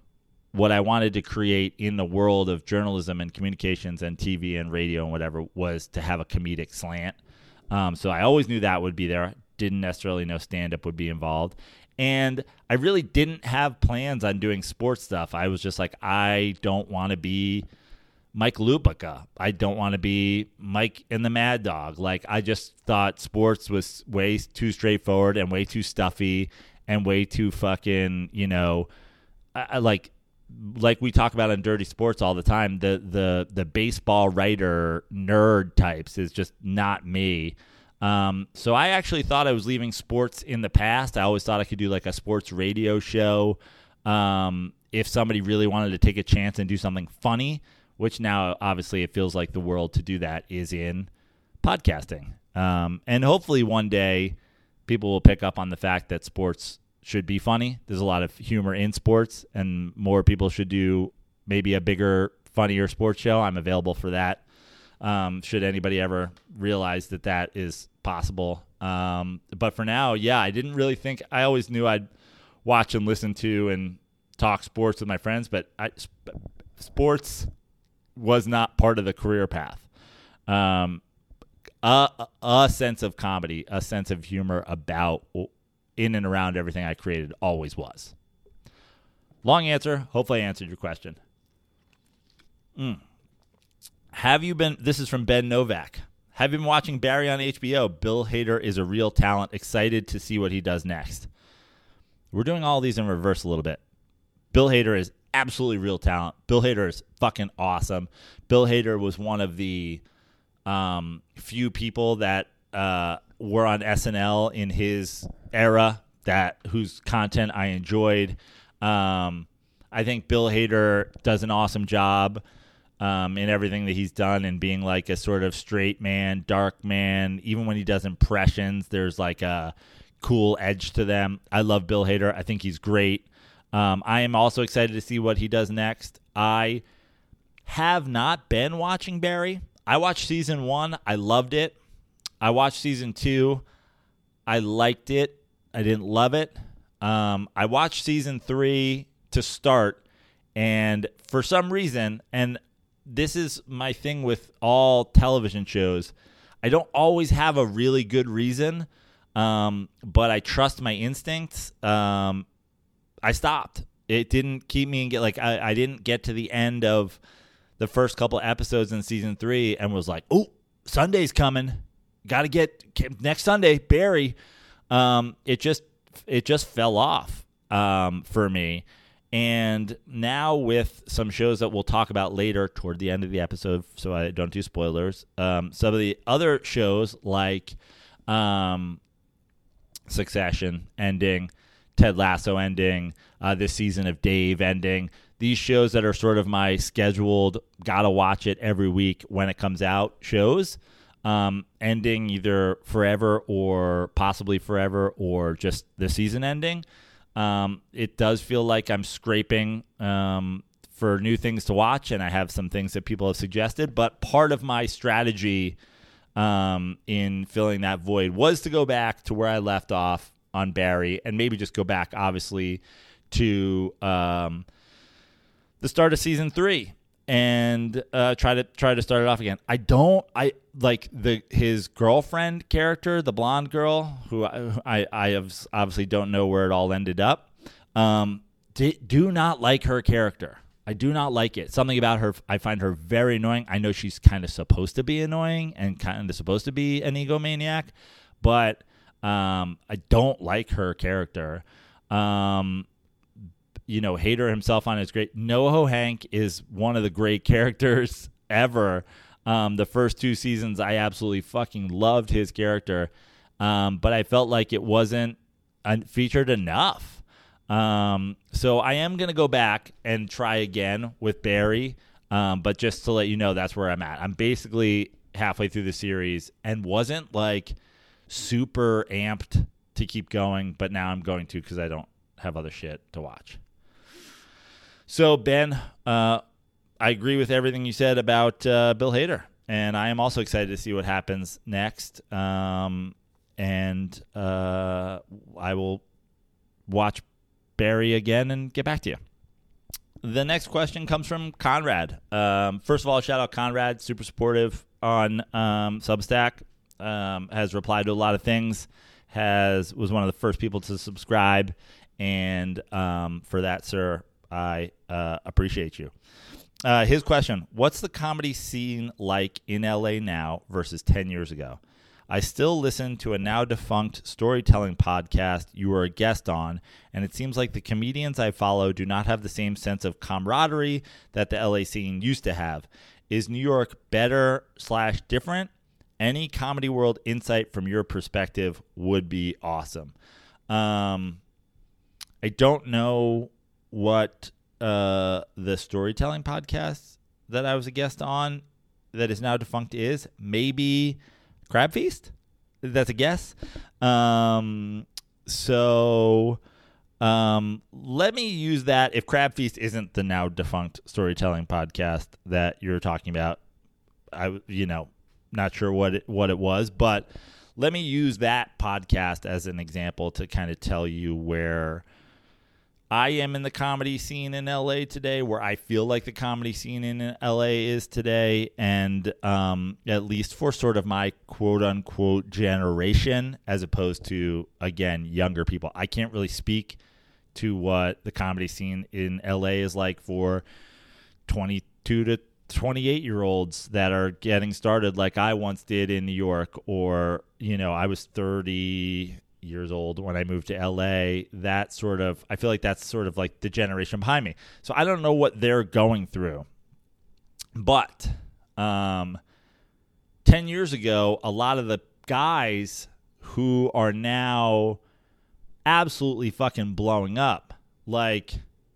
what I wanted to create in the world of journalism and communications and T V and radio and whatever was to have a comedic slant. Um, so I always knew that would be there. Didn't necessarily know stand-up would be involved. And I really didn't have plans on doing sports stuff. I was just like, I don't want to be Mike Lupica. I don't want to be Mike and the Mad Dog. Like, I just thought sports was way too straightforward and way too stuffy and way too fucking, you know, I, like, like we talk about in Dirty Sports all the time, the the the baseball writer nerd types is just not me. Um, so I actually thought I was leaving sports in the past. I always thought I could do like a sports radio show um, if somebody really wanted to take a chance and do something funny, which now obviously it feels like the world to do that is in podcasting. Um, and hopefully one day people will pick up on the fact that sports should be funny. There's a lot of humor in sports, and more people should do maybe a bigger, funnier sports show. I'm available for that. Um, should anybody ever realize that that is possible. Um, but for now, yeah, I didn't really think, I always knew I'd watch and listen to and talk sports with my friends, but I, sports was not part of the career path. Um, a, a sense of comedy, a sense of humor about in and around everything I created always was. Long answer. Hopefully I answered your question. Mm. Have you been, this is from Ben Novak. Have you been watching Barry on H B O? Bill Hader is a real talent. Excited to see what he does next. We're doing all these in reverse a little bit. Bill Hader is absolutely real talent. Bill Hader is fucking awesome. Bill Hader was one of the um, few people that uh, were on S N L in his era that whose content I enjoyed. Um, I think Bill Hader does an awesome job um, in everything that he's done, and being like a sort of straight man, dark man. Even when he does impressions, there's like a cool edge to them. I love Bill Hader. I think he's great. Um, I am also excited to see what he does next. I have not been watching Barry. I watched season one. I loved it. I watched season two. I liked it. I didn't love it. Um, I watched season three to start, and for some reason, and this is my thing with all television shows, I don't always have a really good reason, um, but I trust my instincts. Um, I stopped. It didn't keep me in get like I, I didn't get to the end of the first couple episodes in season three and was like, oh, Sunday's coming. Got to get next Sunday, Barry. Um, it just it just fell off um, for me. And now with some shows that we'll talk about later toward the end of the episode, so I don't do spoilers, um, some of the other shows like um, Succession ending, Ted Lasso ending, uh, this season of Dave ending. These shows that are sort of my scheduled, gotta watch it every week when it comes out shows, um, ending either forever or possibly forever or just the season ending. Um, it does feel like I'm scraping um, for new things to watch, and I have some things that people have suggested. But part of my strategy um, in filling that void was to go back to where I left off on Barry, and maybe just go back, obviously, to um, the start of season three and uh, try to try to start it off again. I don't I like the his girlfriend character, the blonde girl, who I I, I have obviously don't know where it all ended up. Um, do, do not like her character. I do not like it. Something about her, I find her very annoying. I know she's kind of supposed to be annoying and kind of supposed to be an egomaniac, but um, I don't like her character. Um, you know, Hader himself on it is great. NoHo Hank is one of the great characters ever. Um, the first two seasons, I absolutely fucking loved his character, um, but I felt like it wasn't featured enough. Um, so I am going to go back and try again with Barry, um, but just to let you know, that's where I'm at. I'm basically halfway through the series and wasn't like super amped to keep going, but now I'm going to because I don't have other shit to watch. So, Ben, uh, I agree with everything you said about uh, Bill Hader, and I am also excited to see what happens next. Um, and uh, I will watch Barry again and get back to you. The next question comes from Conrad. Um, first of all, shout out Conrad, super supportive on um, Substack, um, has replied to a lot of things, has was one of the first people to subscribe, and um, for that, sir, I uh, appreciate you. Uh, his question, what's the comedy scene like in L A now versus ten years ago? I still listen to a now defunct storytelling podcast you were a guest on, and it seems like the comedians I follow do not have the same sense of camaraderie that the L A scene used to have. Is New York better slash different? Any Comedy World insight from your perspective would be awesome. Um, I don't know what uh, the storytelling podcast that I was a guest on that is now defunct is. Maybe Crab Feast? That's a guess. Um, so um, let me use that. If Crab Feast isn't the now defunct storytelling podcast that you're talking about, I, you know, not sure what it, what it was, but let me use that podcast as an example to kind of tell you where I am in the comedy scene in L A today, where I feel like the comedy scene in L A is today, and um, at least for sort of my quote-unquote generation, as opposed to, again, younger people. I can't really speak to what the comedy scene in L A is like for twenty-two to twenty-eight-year-olds that are getting started like I once did in New York, or, you know, I was thirty years old when I moved to L A. That sort of, I feel like that's sort of like the generation behind me. So I don't know what they're going through. But um, ten years ago, a lot of the guys who are now absolutely fucking blowing up, like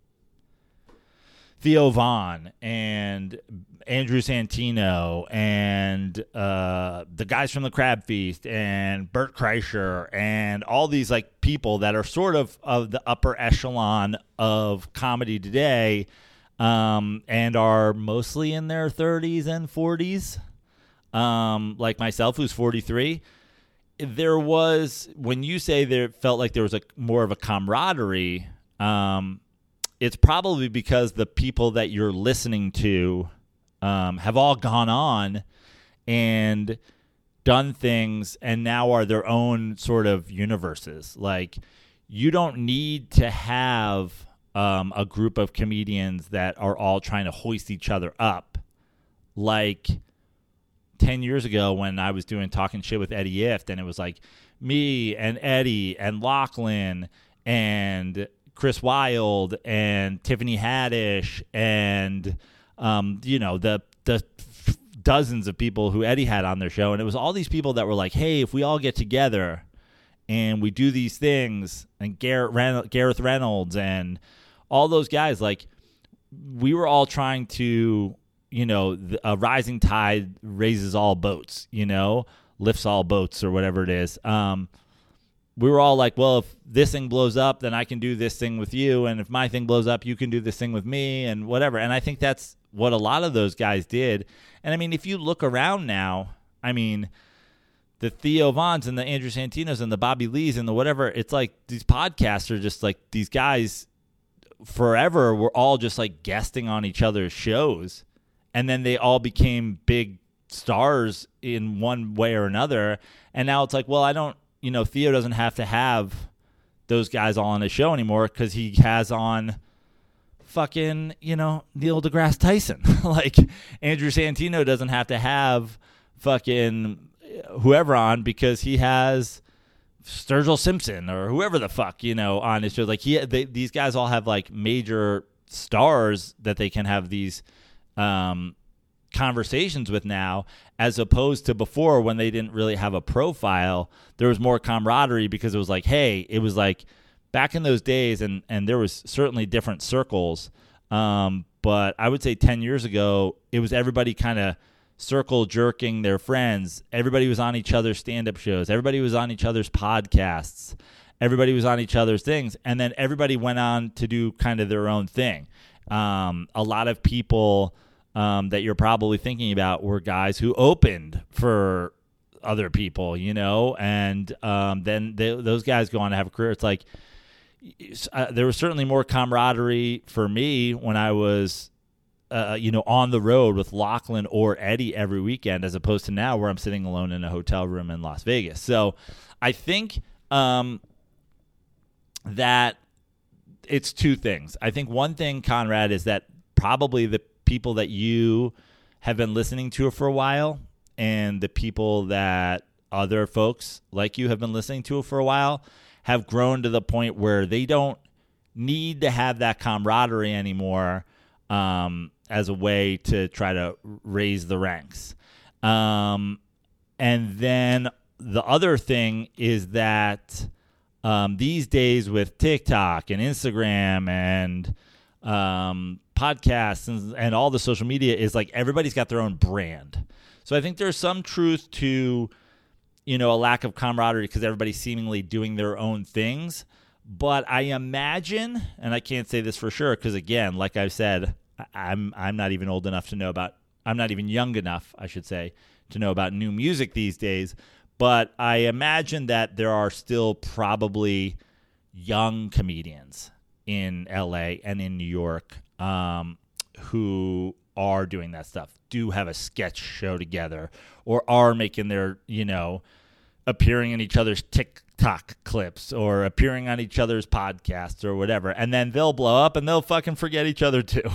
Theo Von and Andrew Santino and uh, the guys from the Crab Feast and Bert Kreischer and all these like people that are sort of of the upper echelon of comedy today, um, and are mostly in their thirties and forties, um, like myself, who's forty-three. There was, when you say there felt like there was a more of a camaraderie, um, it's probably because the people that you're listening to um, have all gone on and done things and now are their own sort of universes. Like, you don't need to have um, a group of comedians that are all trying to hoist each other up. Like ten years ago when I was doing Talking Shit with Eddie Ift, and it was like me and Eddie and Lachlan and Chris Wilde and Tiffany Haddish and, um, you know, the the dozens of people who Eddie had on their show. And it was all these people that were like, hey, if we all get together and we do these things, and Garrett Ren- Gareth Reynolds and all those guys, like, we were all trying to, you know, the, a rising tide raises all boats, you know, lifts all boats or whatever it is. Um, we were all like, well, if this thing blows up, then I can do this thing with you. And if my thing blows up, you can do this thing with me and whatever. And I think that's what a lot of those guys did. And I mean, if you look around now, I mean, the Theo Vons and the Andrew Santinos and the Bobby Lees and the whatever, it's like these podcasts are just like these guys forever were all just like guesting on each other's shows. And then they all became big stars in one way or another. And now it's like, well, I don't, you know, Theo doesn't have to have those guys all on his show anymore because he has on fucking, you know, Neil deGrasse Tyson. Like, Andrew Santino doesn't have to have fucking whoever on because he has Sturgill Simpson or whoever the fuck, you know, on his show. Like, he, they, these guys all have like major stars that they can have these um, conversations with now, as opposed to before when they didn't really have a profile. There was more camaraderie because it was like, hey, it was like back in those days, and, and there was certainly different circles. Um, but I would say ten years ago, it was everybody kind of circle jerking their friends. Everybody was on each other's stand-up shows. Everybody was on each other's podcasts. Everybody was on each other's things. And then everybody went on to do kind of their own thing. Um, a lot of people um, that you're probably thinking about were guys who opened for other people, you know, and um, then they, those guys go on to have a career. It's like uh, there was certainly more camaraderie for me when I was Uh, you know, on the road with Lachlan or Eddie every weekend, as opposed to now where I'm sitting alone in a hotel room in Las Vegas. So I think um, that it's two things. I think one thing, Conrad, is that probably the people that you have been listening to for a while and the people that other folks like you have been listening to for a while have grown to the point where they don't need to have that camaraderie anymore um, as a way to try to raise the ranks. Um, and then the other thing is that um, these days with TikTok and Instagram and um, podcasts and, and all the social media is like everybody's got their own brand. So I think there's some truth to, you know, a lack of camaraderie because everybody's seemingly doing their own things. But I imagine, and I can't say this for sure because, again, like I've said, I'm I'm not even old enough to know about, I'm not even young enough, I should say, to know about new music these days. But I imagine that there are still probably young comedians in L A and in New York um, who are doing that stuff, do have a sketch show together, or are making their, you know, appearing in each other's TikTok clips or appearing on each other's podcasts or whatever. And then they'll blow up and they'll fucking forget each other too.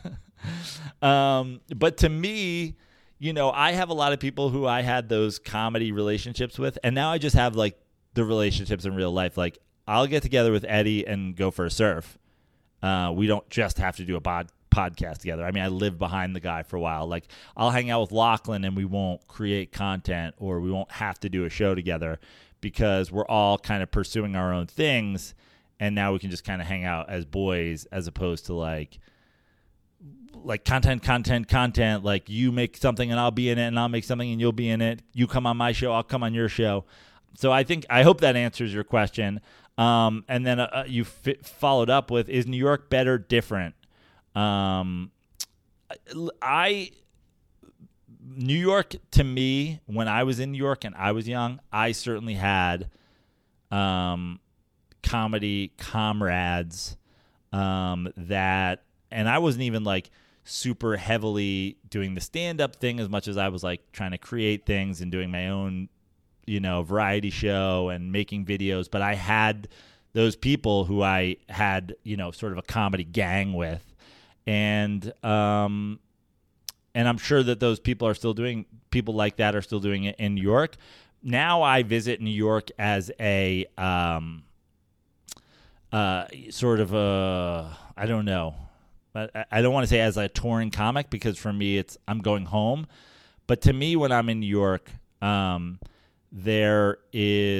um, but to me, you know, I have a lot of people who I had those comedy relationships with, and now I just have like the relationships in real life. Like I'll get together with Eddie and go for a surf. Uh, we don't just have to do a pod. podcast together. I mean, I lived behind the guy for a while. Like I'll hang out with Lachlan and we won't create content or we won't have to do a show together because we're all kind of pursuing our own things. And now we can just kind of hang out as boys as opposed to like, like content, content, content. Like you make something and I'll be in it and I'll make something and you'll be in it. You come on my show, I'll come on your show. So I think, I hope that answers your question. Um, and then uh, you f- followed up with, is New York better, different? Um, I, New York to me, when I was in New York and I was young, I certainly had, um, comedy comrades, um, that, and I wasn't even like super heavily doing the stand-up thing as much as I was like trying to create things and doing my own, you know, variety show and making videos. But I had those people who I had, you know, sort of a comedy gang with. And um, and I'm sure that those people are still doing, people like that are still doing it in New York. Now I visit New York as a um, uh, sort of a, I don't know, I, I don't want to say as a touring comic because for me it's, I'm going home. But to me, when I'm in New York, um, there is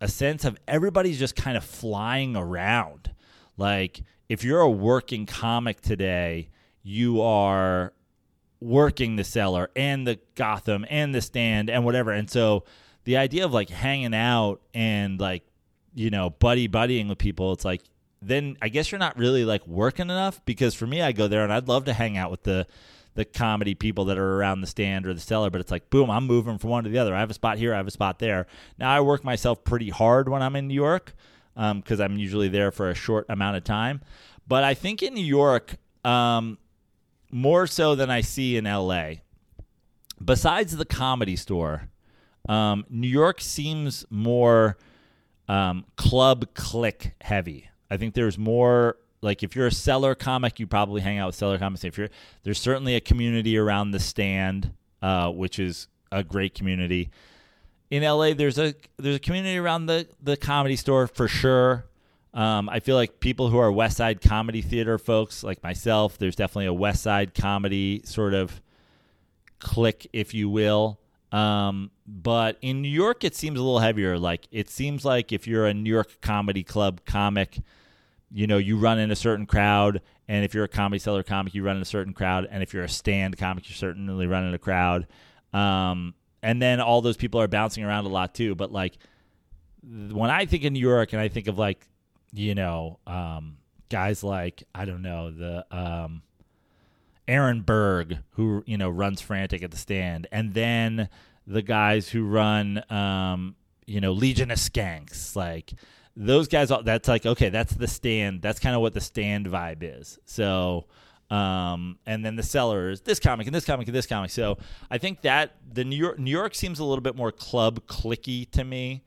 a sense of everybody's just kind of flying around. Like, if you're a working comic today, you are working the Cellar and the Gotham and the Stand and whatever. And so the idea of like hanging out and like, you know, buddy buddying with people, it's like, then I guess you're not really like working enough, because for me, I go there and I'd love to hang out with the the comedy people that are around the Stand or the Cellar, but it's like, boom, I'm moving from one to the other. I have a spot here, I have a spot there. Now I work myself pretty hard when I'm in New York, because um, I'm usually there for a short amount of time. But I think in New York, um, more so than I see in L A, besides the Comedy Store, um, New York seems more um, club clique heavy. I think there's more, like, if you're a Cellar comic, you probably hang out with Cellar comics. If you're, there's certainly a community around the Stand, uh, which is a great community. In L A, there's a there's a community around the, the Comedy Store for sure. Um, I feel like people who are West Side Comedy Theater folks, like myself, there's definitely a West Side comedy sort of clique, if you will. Um, but in New York, it seems a little heavier. Like, it seems like if you're a New York Comedy Club comic, you know, you run in a certain crowd, and if you're a Comedy Cellar comic, you run in a certain crowd, and if you're a Stand comic, you certainly run in a crowd. Um, and then all those people are bouncing around a lot too. But like, when I think of New York, and I think of like, you know, um, guys like, I don't know, the um, Aaron Berg, who, you know, runs Frantic at the Stand, and then the guys who run, um, you know, Legion of Skanks, like those guys, that's like, okay, that's the Stand. That's kind of what the Stand vibe is. So, um, and then the Cellar is this comic and this comic and this comic. So I think that the New York, New York seems a little bit more club cliquey to me.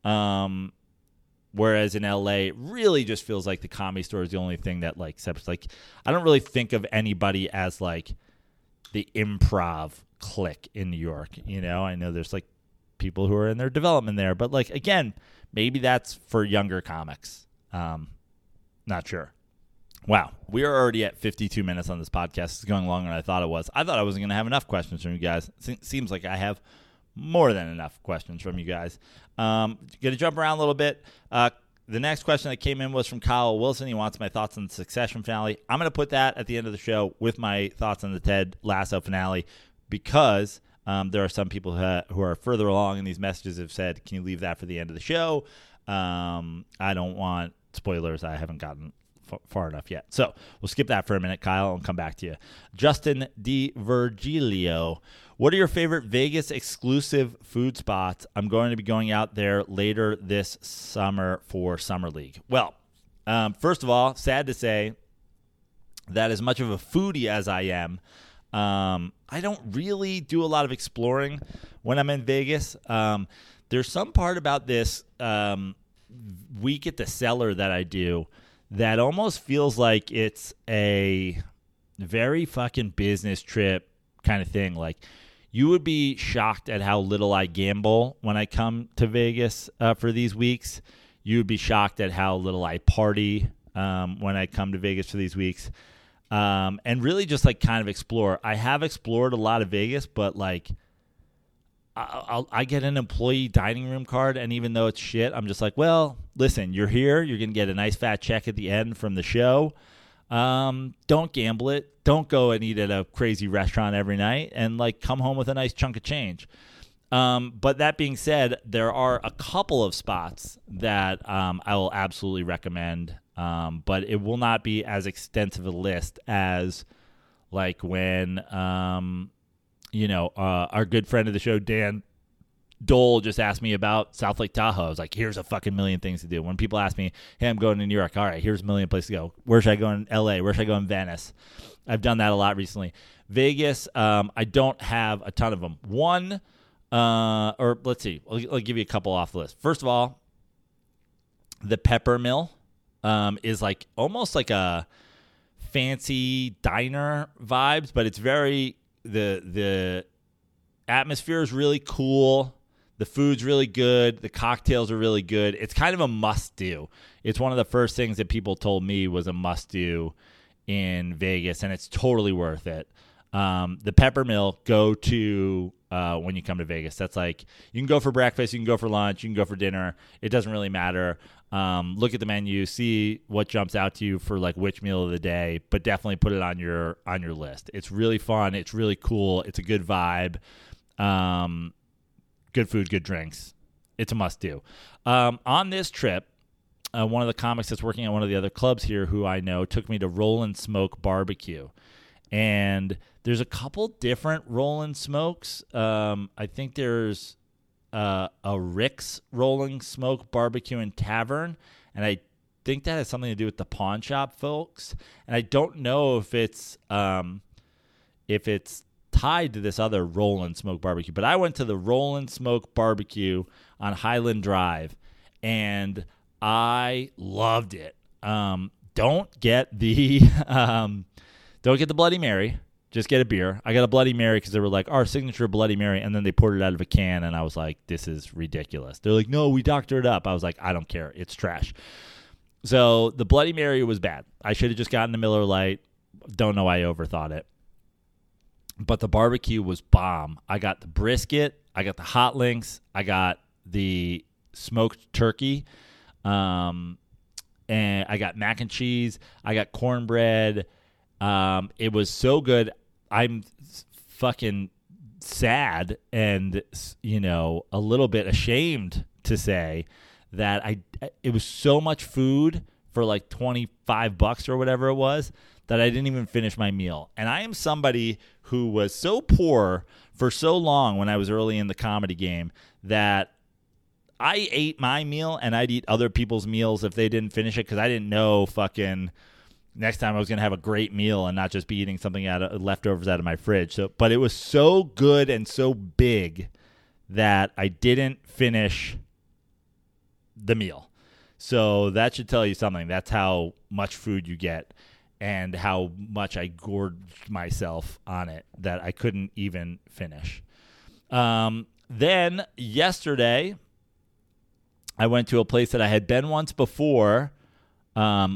Um, Whereas in L A, it really just feels like the Comedy Store is the only thing that like separates. Like, I don't really think of anybody as like the improv clique in New York. You know, I know there's like people who are in their development there, but like, again, maybe that's for younger comics. Um, not sure. Wow, we are already at fifty-two minutes on this podcast. It's going longer than I thought it was. I thought I wasn't going to have enough questions from you guys. It seems like I have more than enough questions from you guys. Um, going to jump around a little bit. Uh, the next question that came in was from Kyle Wilson. He wants my thoughts on the Succession finale. I'm going to put that at the end of the show with my thoughts on the Ted Lasso finale, because um, there are some people who, ha- who are further along in these messages have said, can you leave that for the end of the show? Um, I don't want spoilers. I haven't gotten f- far enough yet. So we'll skip that for a minute, Kyle, and come back to you. Justin DiVirgilio. What are your favorite Vegas exclusive food spots? I'm going to be going out there later this summer for Summer League. Well, um, first of all, sad to say that as much of a foodie as I am, um, I don't really do a lot of exploring when I'm in Vegas. Um, there's some part about this um, week at the Cellar that I do that almost feels like it's a very fucking business trip kind of thing. Like, you would be shocked at how little I gamble when I come to Vegas uh, for these weeks. You would be shocked at how little I party um, when I come to Vegas for these weeks. Um, and really just like kind of explore. I have explored a lot of Vegas, but like I, I'll, I get an employee dining room card, and even though it's shit, I'm just like, well, listen, you're here. You're going to get a nice fat check at the end from the show. Um, don't gamble it. Don't go and eat at a crazy restaurant every night, and like come home with a nice chunk of change. Um, but that being said, there are a couple of spots that um, I will absolutely recommend, um, but it will not be as extensive a list as like when, um, you know, uh, our good friend of the show, Dan Dole, just asked me about South Lake Tahoe. I was like, here's a fucking million things to do. When people ask me, hey, I'm going to New York. All right, here's a million places to go. Where should I go in L A? Where should I go in Venice? I've done that a lot recently. Vegas, um, I don't have a ton of them. One, uh, or let's see, I'll, I'll give you a couple off the list. First of all, the Pepper Mill um, is like almost like a fancy diner vibes, but it's very, the the atmosphere is really cool. The food's really good. The cocktails are really good. It's kind of a must-do. It's one of the first things that people told me was a must-do in Vegas, and it's totally worth it. Um, the Pepper Mill, go to uh, when you come to Vegas. That's like, you can go for breakfast, you can go for lunch, you can go for dinner. It doesn't really matter. Um, look at the menu, see what jumps out to you for like which meal of the day, but definitely put it on your on your list. It's really fun. It's really cool. It's a good vibe. Um, good food, good drinks. It's a must-do. Um, on this trip, uh, one of the comics that's working at one of the other clubs here who I know took me to Roll and Smoke Barbecue. And there's a couple different Roll and Smokes. Um, I think there's uh, a Rick's Rolling Smoke Barbecue and Tavern, and I think that has something to do with the pawn shop folks. And I don't know if it's um, if it's tied to this other Roll and Smoke Barbecue, but I went to the Roll and Smoke Barbecue on Highland Drive, and I loved it. Um, don't get the um, don't get the Bloody Mary. Just get a beer. I got a Bloody Mary because they were like, our signature Bloody Mary, and then they poured it out of a can, and I was like, this is ridiculous. They're like, no, we doctored it up. I was like, I don't care. It's trash. So the Bloody Mary was bad. I should have just gotten the Miller Lite. Don't know why I overthought it. But the barbecue was bomb. I got the brisket. I got the hot links. I got the smoked turkey. Um, and I got mac and cheese. I got cornbread. Um, it was so good. I'm fucking sad and, you know, a little bit ashamed to say that I it was so much food for like twenty-five bucks or whatever it was that I didn't even finish my meal. And I am somebody who was so poor for so long when I was early in the comedy game that I ate my meal and I'd eat other people's meals if they didn't finish it because I didn't know fucking next time I was going to have a great meal and not just be eating something out of leftovers out of my fridge. So, but it was so good and so big that I didn't finish the meal. So that should tell you something. That's how much food you get and how much I gorged myself on it that I couldn't even finish. Um, then yesterday, I went to a place that I had been once before, um,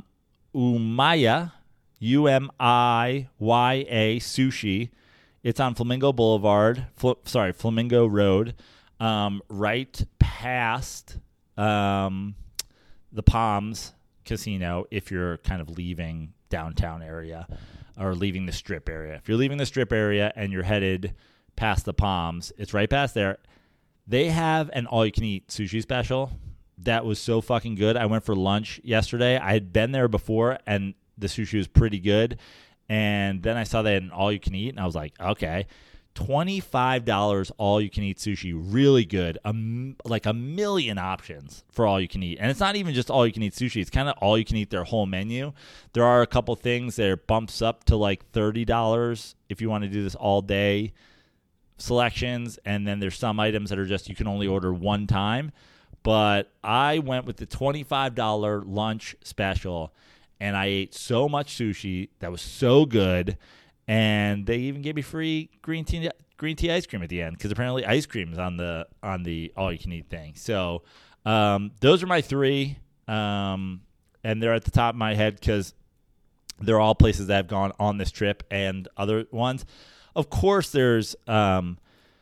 Umaya, U M I Y A Sushi. It's on Flamingo Boulevard, Fl- sorry, Flamingo Road, um, right past um, the Palms Casino if you're kind of leaving downtown area or leaving the Strip area. If you're leaving the Strip area and you're headed past the Palms, it's right past there. They have an all-you-can-eat sushi special. That was so fucking good. I went for lunch yesterday. I had been there before, and the sushi was pretty good. And then I saw they had an all-you-can-eat, and I was like, okay. twenty-five dollars all-you-can-eat sushi, really good. A, like a million options for all-you-can-eat. And it's not even just all-you-can-eat sushi. It's kind of all-you-can-eat their whole menu. There are a couple things that it bumps up to like thirty dollars if you want to do this all-day selections. And then there's some items that are just you can only order one time. But I went with the twenty-five dollars lunch special, and I ate so much sushi that was so good, and they even gave me free green tea green tea ice cream at the end because apparently ice cream is on the on the all-you-can-eat thing. So um, those are my three, um, and they're at the top of my head because they're all places that I've gone on this trip and other ones. Of course, there's um,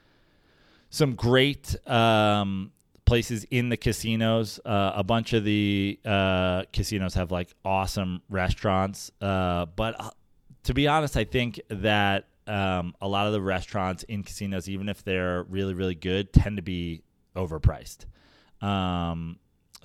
some great um, – places in the casinos. Uh, a bunch of the uh, casinos have like awesome restaurants. Uh, but uh, to be honest, I think that um, a lot of the restaurants in casinos, even if they're really, really good, tend to be overpriced. Um,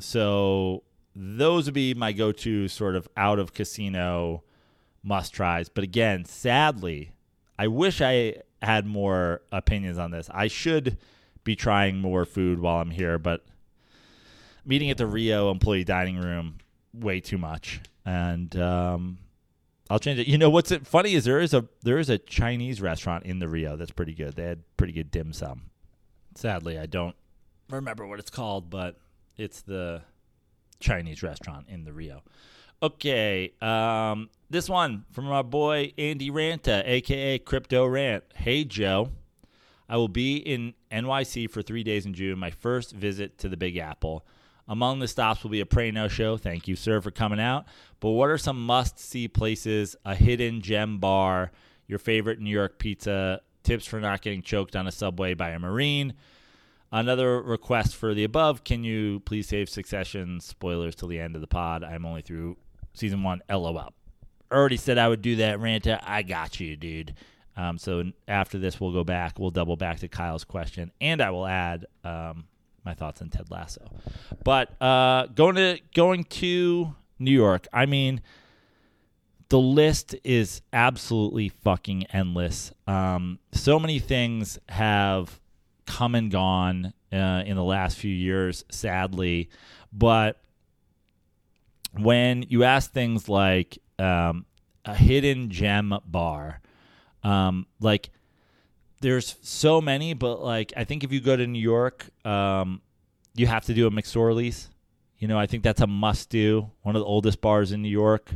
so those would be my go-to sort of out of casino must-tries. But again, sadly, I wish I had more opinions on this. I should be trying more food while I'm here, but meeting at the Rio employee dining room, way too much. And um, I'll change it. You know what's funny is there is a there is a Chinese restaurant in the Rio that's pretty good. They had pretty good dim sum. Sadly, I don't remember what it's called, but it's the Chinese restaurant in the Rio. Okay, um, this one from my boy Andy Ranta, a k a. Crypto Rant. Hey, Joe. I will be in N Y C for three days in June, my first visit to the Big Apple. Among the stops will be a Pray No show. Thank you, sir, for coming out. But what are some must-see places, a hidden gem bar, your favorite New York pizza tips for not getting choked on a subway by a Marine. Another request for the above. Can you please save Succession spoilers till the end of the pod? I'm only through season one. LOL. Already said I would do that, Ranta. I got you, dude. Um, so after this, we'll go back. We'll double back to Kyle's question, and I will add um, my thoughts on Ted Lasso. But uh, going to going to New York, I mean, the list is absolutely fucking endless. Um, so many things have come and gone uh, in the last few years, sadly. But when you ask things like um, a hidden gem bar, um, like there's so many, but like I think if you go to New York, um, you have to do a McSorley's. You know, I think that's a must do. One of the oldest bars in New York.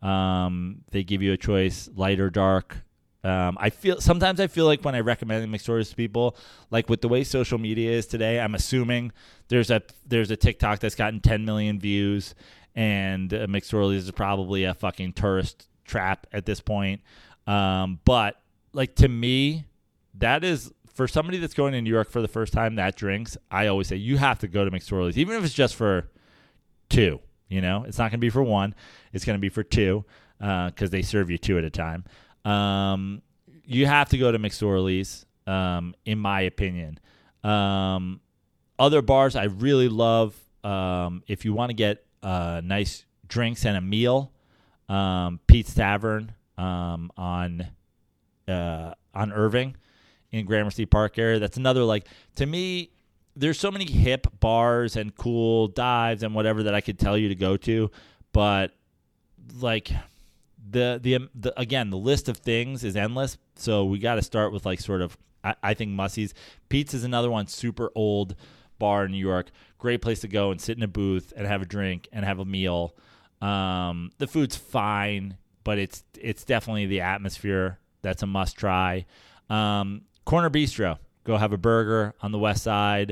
Um, they give you a choice, light or dark. Um, I feel sometimes I feel like when I recommend McSorley's to people, like with the way social media is today, I'm assuming there's a there's a TikTok that's gotten ten million views, and uh, McSorley's is probably a fucking tourist trap at this point. Um, but like to me, that is for somebody that's going to New York for the first time that drinks. I always say you have to go to McSorley's, even if it's just for two. You know, it's not going to be for one; it's going to be for two because uh, they serve you two at a time. Um, you have to go to McSorley's, um, in my opinion. Um, other bars I really love, um, if you want to get uh, nice drinks and a meal, um, Pete's Tavern um, on uh, on Irving in Gramercy Park area. That's another, like, to me, there's so many hip bars and cool dives and whatever that I could tell you to go to, but, like... The, the the again, the list of things is endless, so we got to start with like sort of I, I think mussies. Pete's is another one, super old bar in New York. Great place to go and sit in a booth and have a drink and have a meal. Um, the food's fine, but it's it's definitely the atmosphere that's a must try. Um, Corner Bistro, go have a burger on the west side.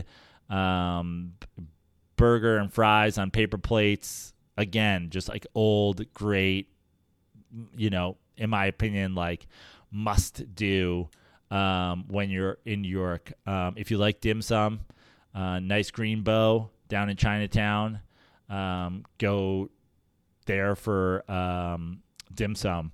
Um, burger and fries on paper plates. Again, just like old, great. You know, in my opinion, like must do um, when you're in New York. Um, if you like dim sum, uh, nice Green Bow down in Chinatown, um, go there for um, dim sum.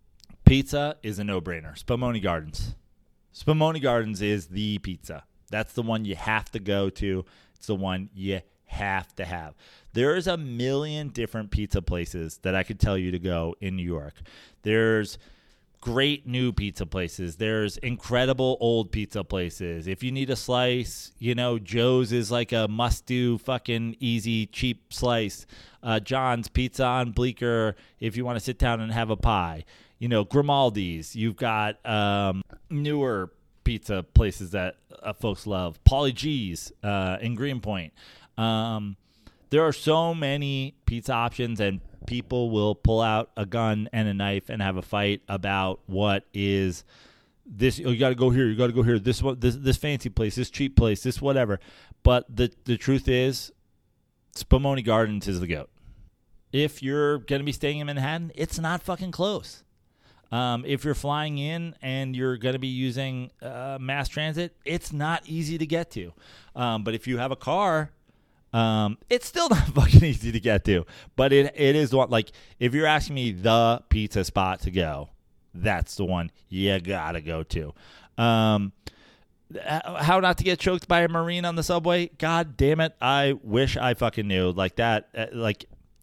Pizza is a no-brainer. Spumoni Gardens. Spumoni Gardens is the pizza. That's the one you have to go to. It's the one you have to have. There is a million different pizza places that I could tell you to go in New York. There's great new pizza places. There's incredible old pizza places. If you need a slice, you know, Joe's is like a must-do, fucking easy, cheap slice. Uh, John's Pizza on Bleecker if you want to sit down and have a pie. You know, Grimaldi's. You've got um, newer pizza places that uh, folks love. Pauly G's uh, in Greenpoint. Um, there are so many pizza options, and people will pull out a gun and a knife and have a fight about what is this. Oh, you got to go here. You got to go here. This one, this this fancy place, this cheap place, this whatever. But the the truth is, Spumoni Gardens is the GOAT. If you're going to be staying in Manhattan, it's not fucking close. Um, if you're flying in and you're going to be using uh, mass transit, it's not easy to get to. Um, but if you have a car, um, it's still not fucking easy to get to. But it it is one, like, if you're asking me the pizza spot to go, that's the one you got to go to. Um, how not to get choked by a Marine on the subway? God damn it. I wish I fucking knew. Like that, uh, like,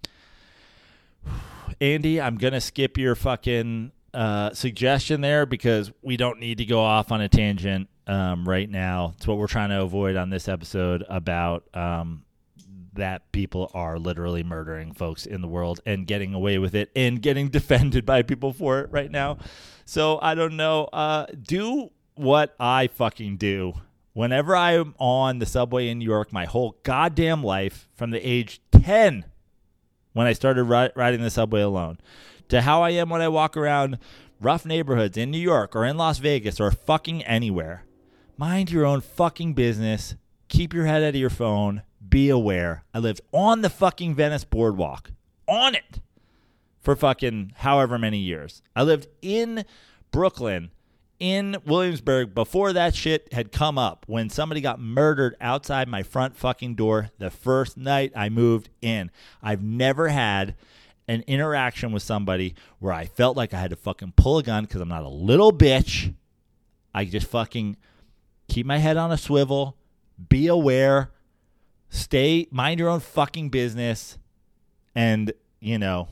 Andy, I'm going to skip your fucking uh, suggestion there because we don't need to go off on a tangent um, right now. It's what we're trying to avoid on this episode about um, that people are literally murdering folks in the world and getting away with it and getting defended by people for it right now. So I don't know. Uh, do what I fucking do. Whenever I'm on the subway in New York, my whole goddamn life from the age ten when I started ri- riding the subway alone, to how I am when I walk around rough neighborhoods in New York or in Las Vegas or fucking anywhere. Mind your own fucking business. Keep your head out of your phone. Be aware. I lived on the fucking Venice Boardwalk. On it. For fucking however many years. I lived in Brooklyn in Williamsburg before that shit had come up, when somebody got murdered outside my front fucking door the first night I moved in. I've never had an interaction with somebody where I felt like I had to fucking pull a gun because I'm not a little bitch. I just fucking keep my head on a swivel, be aware, stay, mind your own fucking business, and, you know,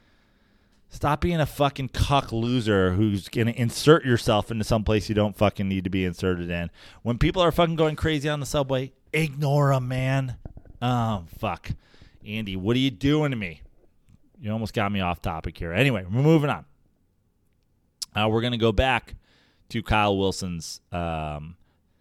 stop being a fucking cuck loser who's going to insert yourself into some place you don't fucking need to be inserted in. When people are fucking going crazy on the subway, ignore them, man. Oh, fuck. Andy, what are you doing to me? You almost got me off topic here. Anyway, we're moving on. Uh, we're going to go back to Kyle Wilson's um,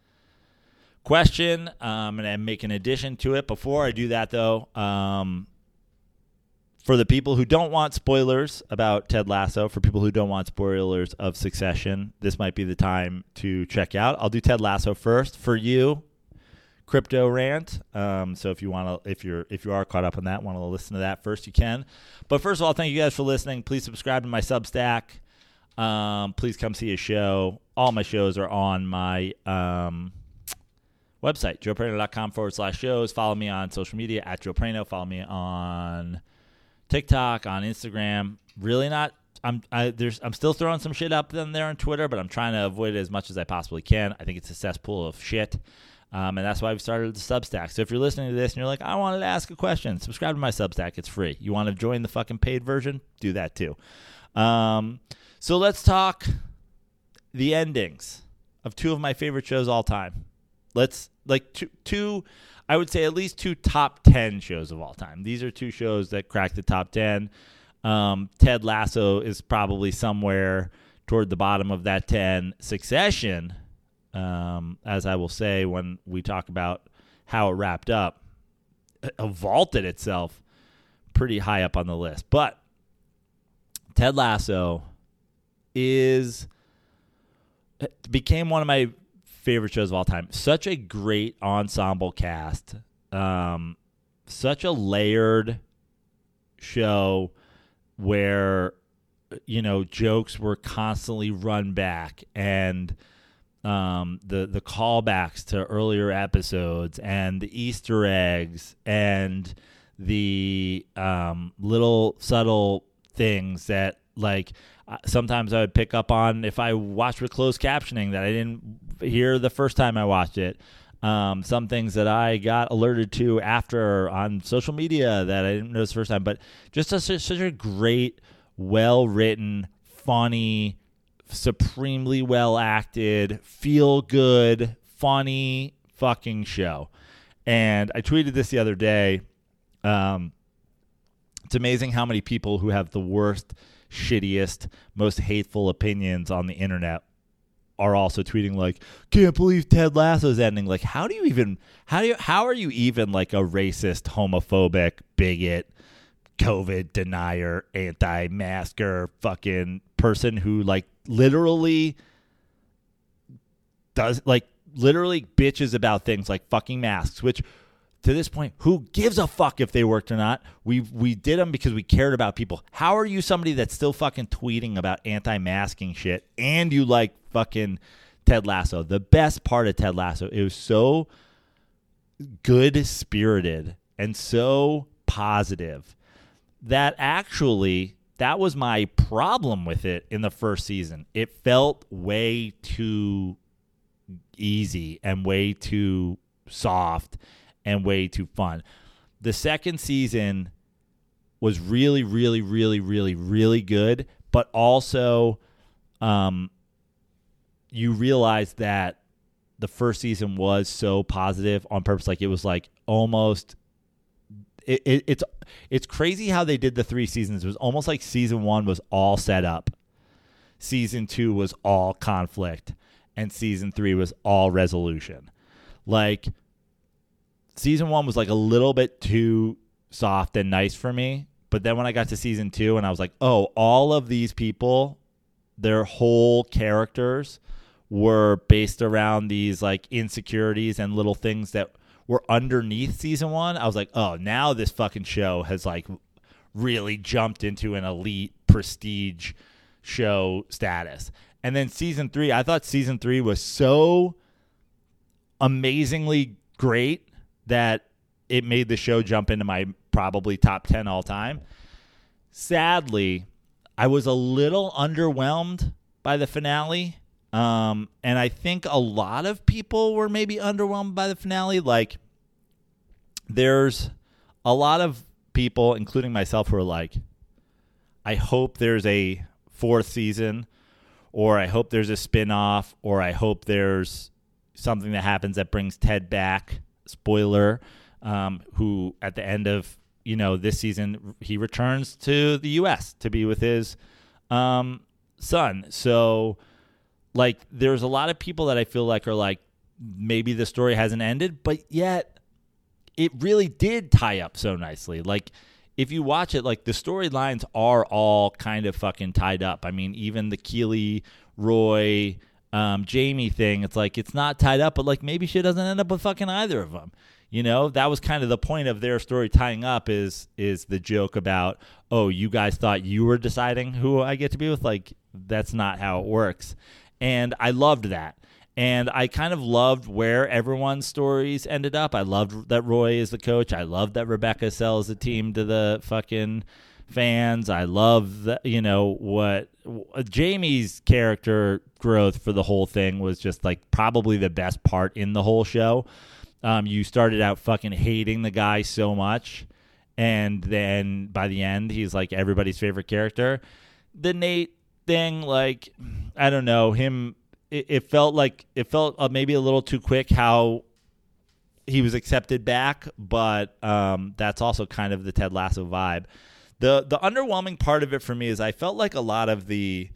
question, um, and make an addition to it. Before I do that, though, um, for the people who don't want spoilers about Ted Lasso, for people who don't want spoilers of Succession, this might be the time to check out. I'll do Ted Lasso first for you. Crypto rant. Um, so if you want to, if you're, if you are caught up on that, want to listen to that first, you can. But first of all, thank you guys for listening. Please subscribe to my Substack. Um, please come see a show. All my shows are on my um, website, joe prano dot com forward slash shows. Follow me on social media at Joe Prano. Follow me on TikTok, on Instagram. Really not. I'm I, there's I'm still throwing some shit up in there on Twitter, but I'm trying to avoid it as much as I possibly can. I think it's a cesspool of shit. Um, and that's why we started the Substack. So if you're listening to this and you're like, I wanted to ask a question, subscribe to my Substack. It's free. You want to join the fucking paid version? Do that too. Um, so let's talk the endings of two of my favorite shows all time. Let's like two, two, I would say at least two top ten shows of all time. These are two shows that cracked the top ten. Um, Ted Lasso is probably somewhere toward the bottom of that ten. Succession, Um, as I will say when we talk about how it wrapped up, it vaulted itself pretty high up on the list. But Ted Lasso is became one of my favorite shows of all time. Such a great ensemble cast, um, such a layered show where, you know, jokes were constantly run back, and Um, the the callbacks to earlier episodes, and the Easter eggs, and the um, little subtle things that, like, sometimes I would pick up on if I watched with closed captioning that I didn't hear the first time I watched it. Um, some things that I got alerted to after on social media that I didn't notice the first time. But just a, such a great, well-written, funny, supremely well acted, feel good, funny fucking show. And I tweeted this the other day. Um, it's amazing how many people who have the worst, shittiest, most hateful opinions on the internet are also tweeting like, can't believe Ted Lasso's ending. Like, how do you even, how do you, how are you even like a racist, homophobic, bigot, COVID denier, anti-masker fucking person who like literally does like literally bitches about things like fucking masks, which to this point, who gives a fuck if they worked or not? We we did them because we cared about people. How are you somebody that's still fucking tweeting about anti-masking shit and you like fucking Ted Lasso? The best part of Ted Lasso, it was so good-spirited and so positive that actually that was my problem with it in the first season. It felt way too easy and way too soft and way too fun. The second season was really, really, really, really, really good, but also um, you realize that the first season was so positive on purpose. Like, it was like almost it, it, it's it's crazy how they did the three seasons. It was almost like season one was all set up, season two was all conflict, and season three was all resolution. Like, season one was like a little bit too soft and nice for me, but then when I got to season two and I was like, oh, all of these people, their whole characters were based around these like insecurities and little things that were underneath season one. I was like, oh, now this fucking show has like really jumped into an elite prestige show status. And then season three, I thought season three was so amazingly great that it made the show jump into my probably top ten all time. Sadly, I was a little underwhelmed by the finale. Um, and I think a lot of people were maybe underwhelmed by the finale. Like, there's a lot of people, including myself, who are like, I hope there's a fourth season, or I hope there's a spinoff, or I hope there's something that happens that brings Ted back. Spoiler, um, who at the end of, you know, this season, he returns to the U S to be with his um, son. So, like, there's a lot of people that I feel like are like, maybe the story hasn't ended, but yet it really did tie up so nicely. Like, if you watch it, like, the storylines are all kind of fucking tied up. I mean, even the Keely, Roy, um, Jamie thing, it's like, it's not tied up, but, like, maybe she doesn't end up with fucking either of them. You know, that was kind of the point of their story tying up, is is the joke about, oh, you guys thought you were deciding who I get to be with? Like, that's not how it works. And I loved that. And I kind of loved where everyone's stories ended up. I loved that Roy is the coach. I loved that Rebecca sells the team to the fucking fans. I love that, you know, what Jamie's character growth for the whole thing was just like probably the best part in the whole show. Um, you started out fucking hating the guy so much, and then by the end, he's like everybody's favorite character. The Nate thing, like, I don't know, him, it, it felt like, it felt uh, maybe a little too quick how he was accepted back, but um, that's also kind of the Ted Lasso vibe. The the underwhelming part of it for me is I felt like a lot of the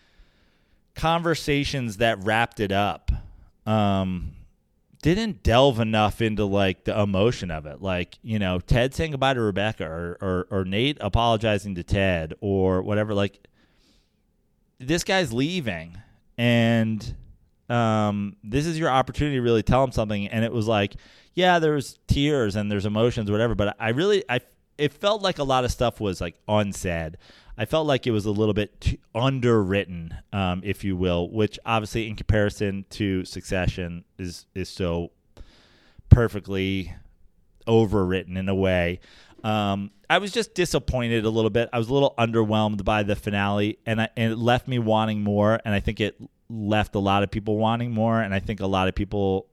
conversations that wrapped it up um, didn't delve enough into, like, the emotion of it. Like, you know, Ted saying goodbye to Rebecca, or, or, or Nate apologizing to Ted, or whatever. Like, this guy's leaving, and um, this is your opportunity to really tell him something. And it was like, yeah, there's tears and there's emotions or whatever, but I really, I, it felt like a lot of stuff was, like, unsaid. I felt like it was a little bit too underwritten, um, if you will, which obviously in comparison to Succession is, is so perfectly overwritten in a way. Um, I was just disappointed a little bit. I was a little underwhelmed by the finale, and, I, and it left me wanting more, and I think it left a lot of people wanting more, and I think a lot of people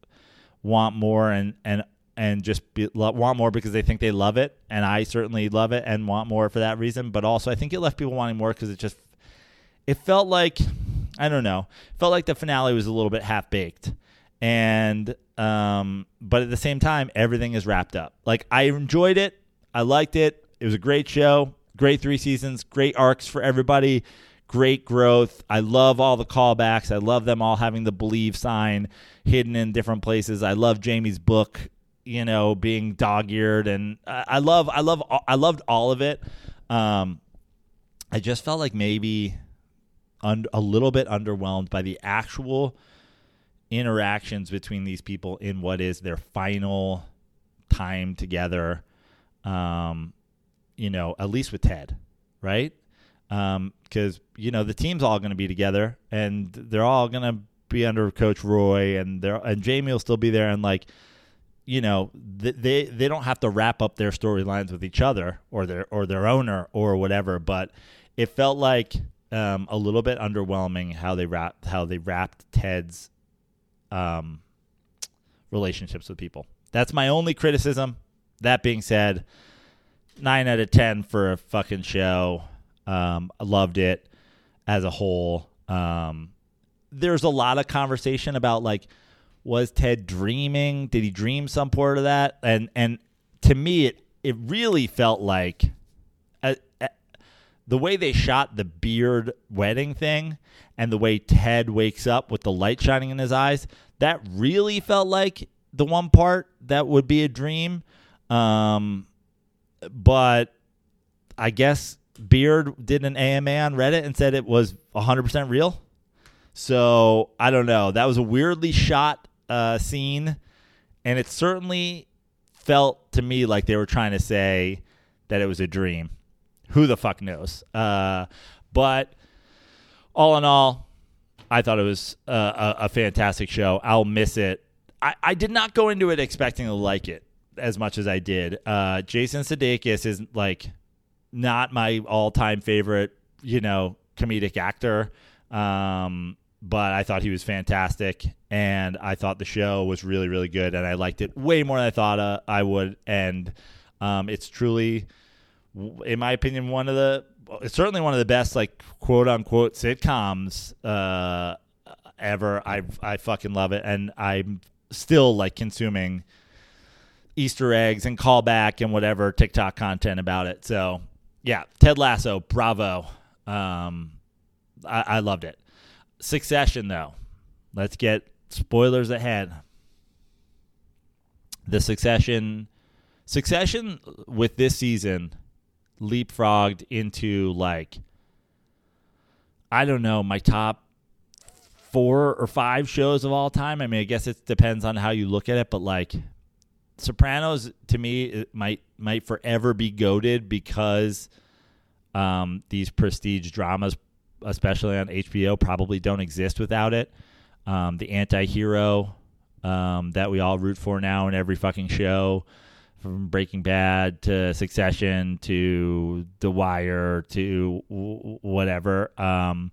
want more and, and and just be, want more because they think they love it, and I certainly love it and want more for that reason. But also I think it left people wanting more because it just, it felt like, I don't know, felt like the finale was a little bit half-baked. And, um, but at the same time, everything is wrapped up. Like, I enjoyed it. I liked it. It was a great show, great three seasons, great arcs for everybody, great growth. I love all the callbacks. I love them all having the believe sign hidden in different places. I love Jamie's book, you know, being dog-eared, and I love, I love, I loved all of it. Um, I just felt like maybe un- a little bit underwhelmed by the actual interactions between these people in what is their final time together. Um, you know, at least with Ted, right? Um, because, you know, the team's all going to be together, and they're all going to be under Coach Roy, and they're, and Jamie will still be there, and, like, you know, they they don't have to wrap up their storylines with each other or their or their owner or whatever. But it felt like um, a little bit underwhelming how they wrapped how they wrapped Ted's um, relationships with people. That's my only criticism. That being said, nine out of ten for a fucking show. Um, I loved it as a whole. Um, there's a lot of conversation about, like, was Ted dreaming? Did he dream some part of that? And and to me, it it really felt like a, a, the way they shot the Beard wedding thing, and the way Ted wakes up with the light shining in his eyes. That really felt like the one part that would be a dream. Um, but I guess Beard did an A M A on Reddit and said it was one hundred percent real. So I don't know. That was a weirdly shot Uh, scene, and it certainly felt to me like they were trying to say that it was a dream. Who the fuck knows? Uh, but all in all, I thought it was uh, a, a fantastic show. I'll miss it. I, I did not go into it expecting to like it as much as I did. Uh, Jason Sudeikis is like not my all-time favorite, you know, comedic actor, um, but I thought he was fantastic, and I thought the show was really, really good, and I liked it way more than I thought uh, I would. And um, it's truly, in my opinion, one of the it's certainly one of the best, like, quote-unquote sitcoms uh, ever. I I fucking love it, and I'm still, like, consuming Easter eggs and callback and whatever TikTok content about it. So, yeah, Ted Lasso, bravo. Um, I, I loved it. Succession, though. Let's get spoilers ahead. The Succession, Succession with this season leapfrogged into, like, I don't know, my top four or five shows of all time. I mean, I guess it depends on how you look at it, but, like, Sopranos, to me, it might might forever be goated because um, these prestige dramas, especially on H B O, probably don't exist without it. Um, the anti-hero um, that we all root for now in every fucking show, from Breaking Bad to Succession to The Wire to w- whatever, um,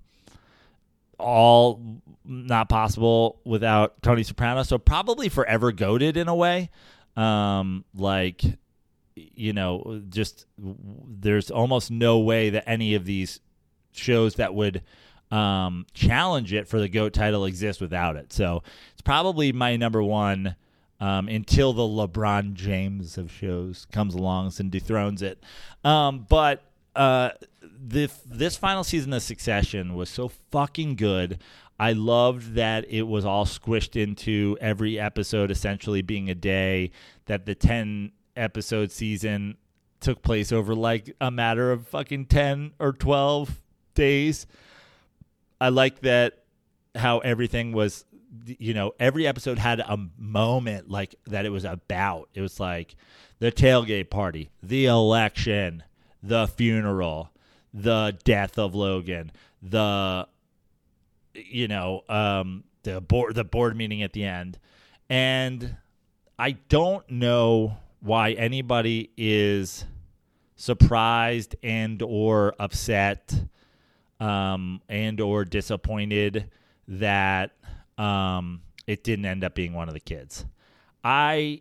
all not possible without Tony Soprano. So probably forever goated in a way. Um, like, you know, just there's almost no way that any of these shows that would um, challenge it for the GOAT title exist without it. So it's probably my number one um, until the LeBron James of shows comes along and dethrones it. Um, but uh, the, this final season of Succession was so fucking good. I loved that it was all squished into every episode essentially being a day, that the ten-episode season took place over like a matter of fucking ten or twelve days. I like that how everything was, you know, every episode had a moment like that it was about. It was like the tailgate party, the election, the funeral, the death of Logan, the, you know, um, the board, the board meeting at the end. And I don't know why anybody is surprised and or upset um, and or disappointed that um, it didn't end up being one of the kids. I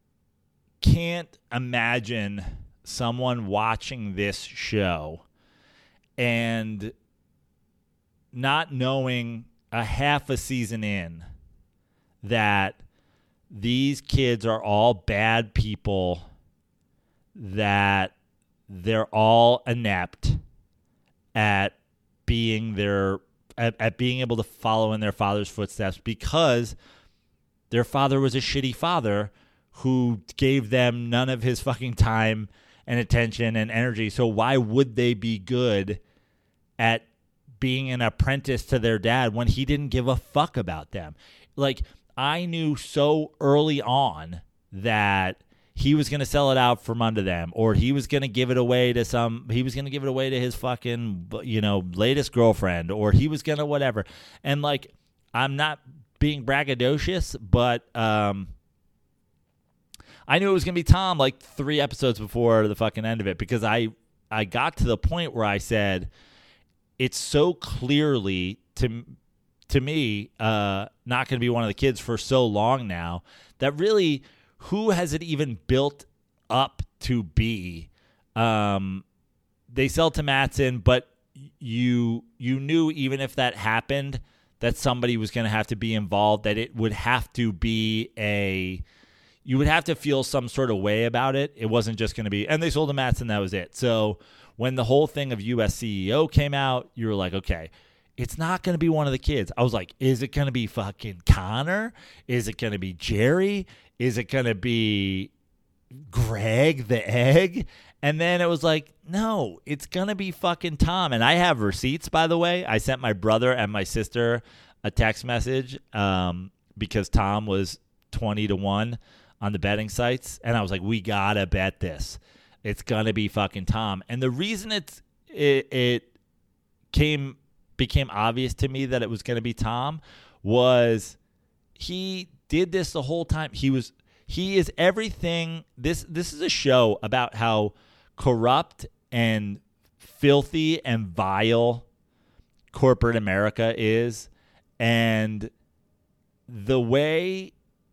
can't imagine someone watching this show and not knowing a half a season in that these kids are all bad people, that they're all inept at being their at, at being able to follow in their father's footsteps because their father was a shitty father who gave them none of his fucking time and attention and energy. So why would they be good at being an apprentice to their dad when he didn't give a fuck about them? Like, I knew so early on that he was going to sell it out from under them, or he was going to give it away to some, he was going to give it away to his fucking, you know, latest girlfriend, or he was going to whatever. And, like, I'm not being braggadocious, but um, I knew it was going to be Tom like three episodes before the fucking end of it, because I, I got to the point where I said, it's so clearly, to to me, uh, not going to be one of the kids for so long now, that really, who has it even built up to be? Um, they sell to Mattson, but you you knew even if that happened, that somebody was going to have to be involved, that it would have to be a, you would have to feel some sort of way about it. It wasn't just going to be, and they sold to Mattson, that was it. So when the whole thing of U S C E O came out, you were like, okay, it's not going to be one of the kids. I was like, is it going to be fucking Connor? Is it going to be Jerry? Is it going to be Greg the Egg? And then it was like, no, it's going to be fucking Tom. And I have receipts, by the way. I sent my brother and my sister a text message um, because Tom was twenty to one on the betting sites. And I was like, we got to bet this. It's going to be fucking Tom. And the reason it's it, it came became obvious to me that it was going to be Tom was he did this the whole time. He was he is everything. This this is a show about how corrupt and filthy and vile corporate America is, and the way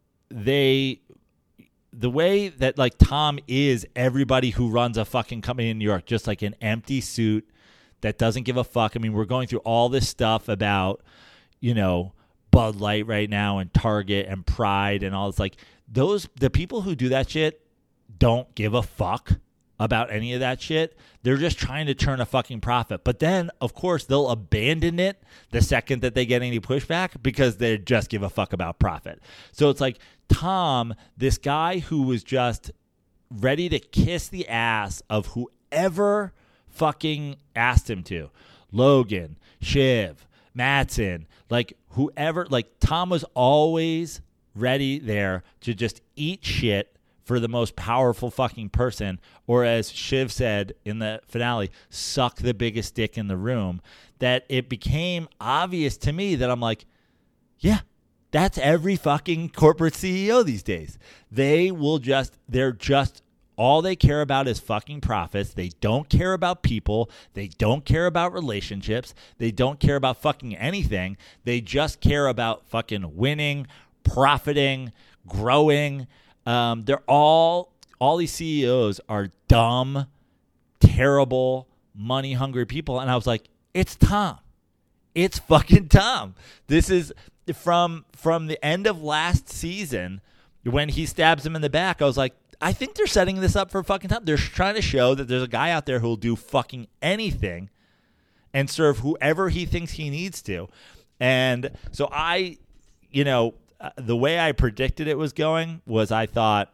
they the way that like Tom is everybody who runs a fucking company in New York, just like an empty suit that doesn't give a fuck. I mean, we're going through all this stuff about, you know, Bud Light right now and Target and Pride and all this. Like those, the people who do that shit don't give a fuck about any of that shit. They're just trying to turn a fucking profit. But then, of course, they'll abandon it the second that they get any pushback because they just give a fuck about profit. So it's like Tom, this guy who was just ready to kiss the ass of whoever fucking asked him to. Logan, Shiv, Matsson, like whoever, like Tom was always ready there to just eat shit for the most powerful fucking person, or as Shiv said in the finale, suck the biggest dick in the room, that it became obvious to me that I'm like, yeah, that's every fucking corporate C E O these days. They will just, they're just, all they care about is fucking profits. They don't care about people. They don't care about relationships. They don't care about fucking anything. They just care about fucking winning, profiting, growing. Um, they're all, all these C E Os are dumb, terrible, money-hungry people. And I was like, it's Tom. It's fucking Tom. This is from, from the end of last season when he stabs him in the back. I was like, I think they're setting this up for fucking Tom. They're trying to show that there's a guy out there who will do fucking anything and serve whoever he thinks he needs to. And so I, you know, Uh, the way I predicted it was going was I thought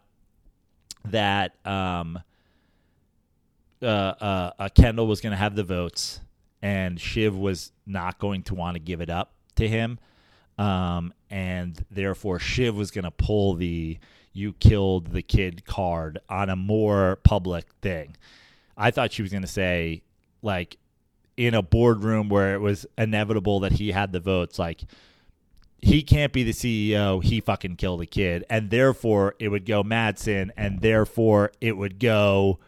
that um, uh, uh, uh, Kendall was going to have the votes and Shiv was not going to want to give it up to him. Um, and therefore Shiv was going to pull the you killed the kid card on a more public thing. I thought she was going to say, like, in a boardroom where it was inevitable that he had the votes, like, he can't be the C E O, he fucking killed a kid, and therefore it would go Matsson, and therefore it would go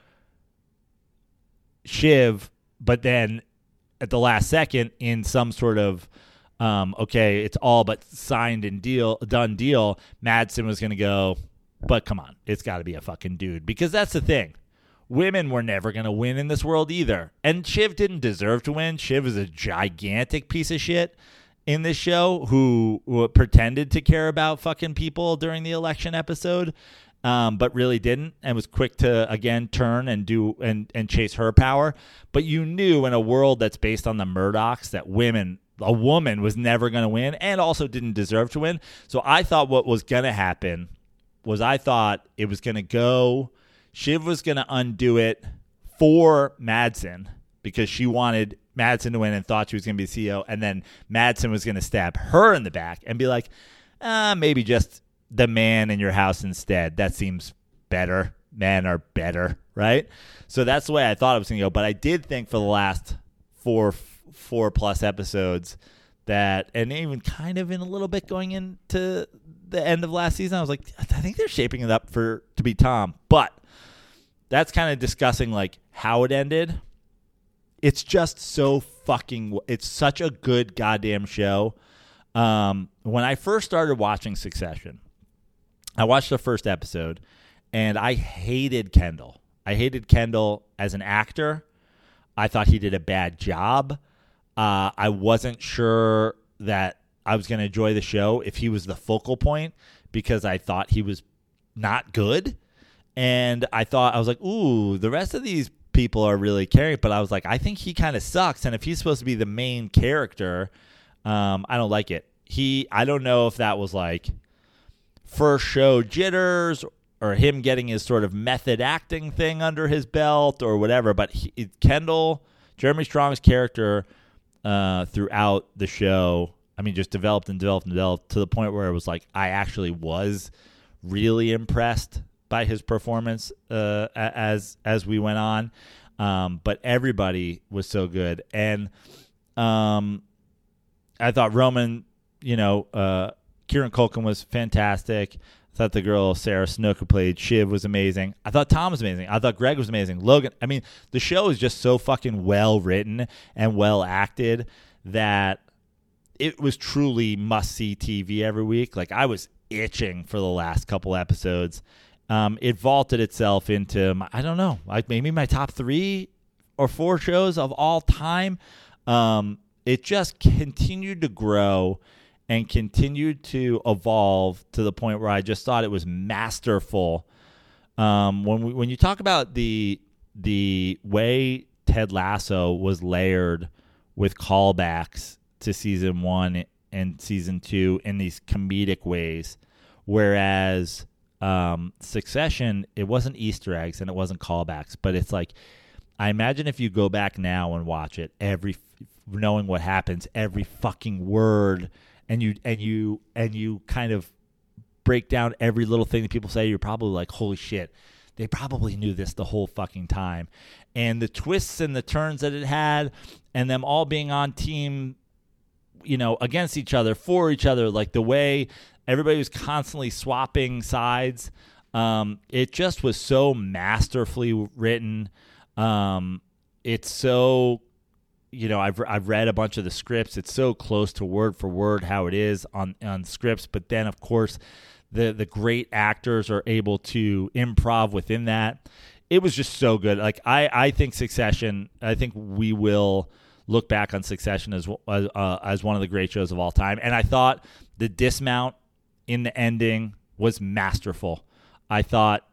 Shiv, but then at the last second in some sort of, um, okay, it's all but signed and deal, done deal, Matsson was going to go, but come on, it's got to be a fucking dude, because that's the thing. Women were never going to win in this world either, and Shiv didn't deserve to win. Shiv is a gigantic piece of shit in this show who, who pretended to care about fucking people during the election episode, um, but really didn't, and was quick to, again, turn and do and, and chase her power. But you knew in a world that's based on the Murdochs that women, a woman was never going to win and also didn't deserve to win. So I thought what was going to happen was I thought it was going to go, Shiv was going to undo it for Matsson because she wanted Matsson to win and thought she was going to be the C E O, and then Matsson was going to stab her in the back and be like, ah, maybe just the man in your house instead. That seems better. Men are better, right? So that's the way I thought it was going to go. But I did think for the last four, four plus episodes that, and even kind of in a little bit going into the end of last season, I was like, I think they're shaping it up for to be Tom. But that's kind of discussing like how it ended. It's just so fucking, it's such a good goddamn show. Um, when I first started watching Succession, I watched the first episode and I hated Kendall. I hated Kendall as an actor. I thought he did a bad job. Uh, I wasn't sure that I was going to enjoy the show if he was the focal point because I thought he was not good. And I thought, I was like, ooh, the rest of these people are really caring. But I was like, I think he kind of sucks. And if he's supposed to be the main character, um, I don't like it. He, I don't know if that was like first show jitters or him getting his sort of method acting thing under his belt or whatever. But he, Kendall, Jeremy Strong's character uh, throughout the show, I mean, just developed and developed and developed to the point where it was like I actually was really impressed by his performance uh, as as we went on. Um, but everybody was so good. And um, I thought Roman, you know, uh, Kieran Culkin was fantastic. I thought the girl Sarah Snook who played Shiv was amazing. I thought Tom was amazing. I thought Greg was amazing. Logan, I mean, the show is just so fucking well written and well acted that it was truly must-see T V every week. Like, I was itching for the last couple episodes. Um, it vaulted itself into, my, I don't know, like maybe my top three or four shows of all time. Um, it just continued to grow and continued to evolve to the point where I just thought it was masterful. Um, when we, when you talk about the the way Ted Lasso was layered with callbacks to season one and season two in these comedic ways, whereas um, Succession, it wasn't Easter eggs and it wasn't callbacks, but it's like, I imagine if you go back now and watch it, every knowing what happens, every fucking word. And you and you and you kind of break down every little thing that people say, you're probably like, holy shit, they probably knew this the whole fucking time. And the twists and the turns that it had, and them all being on team, you know, against each other, for each other, like the way everybody was constantly swapping sides. Um, it just was so masterfully written. Um, it's so... You know, I've I've read a bunch of the scripts. It's so close to word for word how it is on, on scripts. But then, of course, the the great actors are able to improv within that. It was just so good. Like, I, I think Succession, I think we will look back on Succession as, uh, as one of the great shows of all time. And I thought the dismount in the ending was masterful. I thought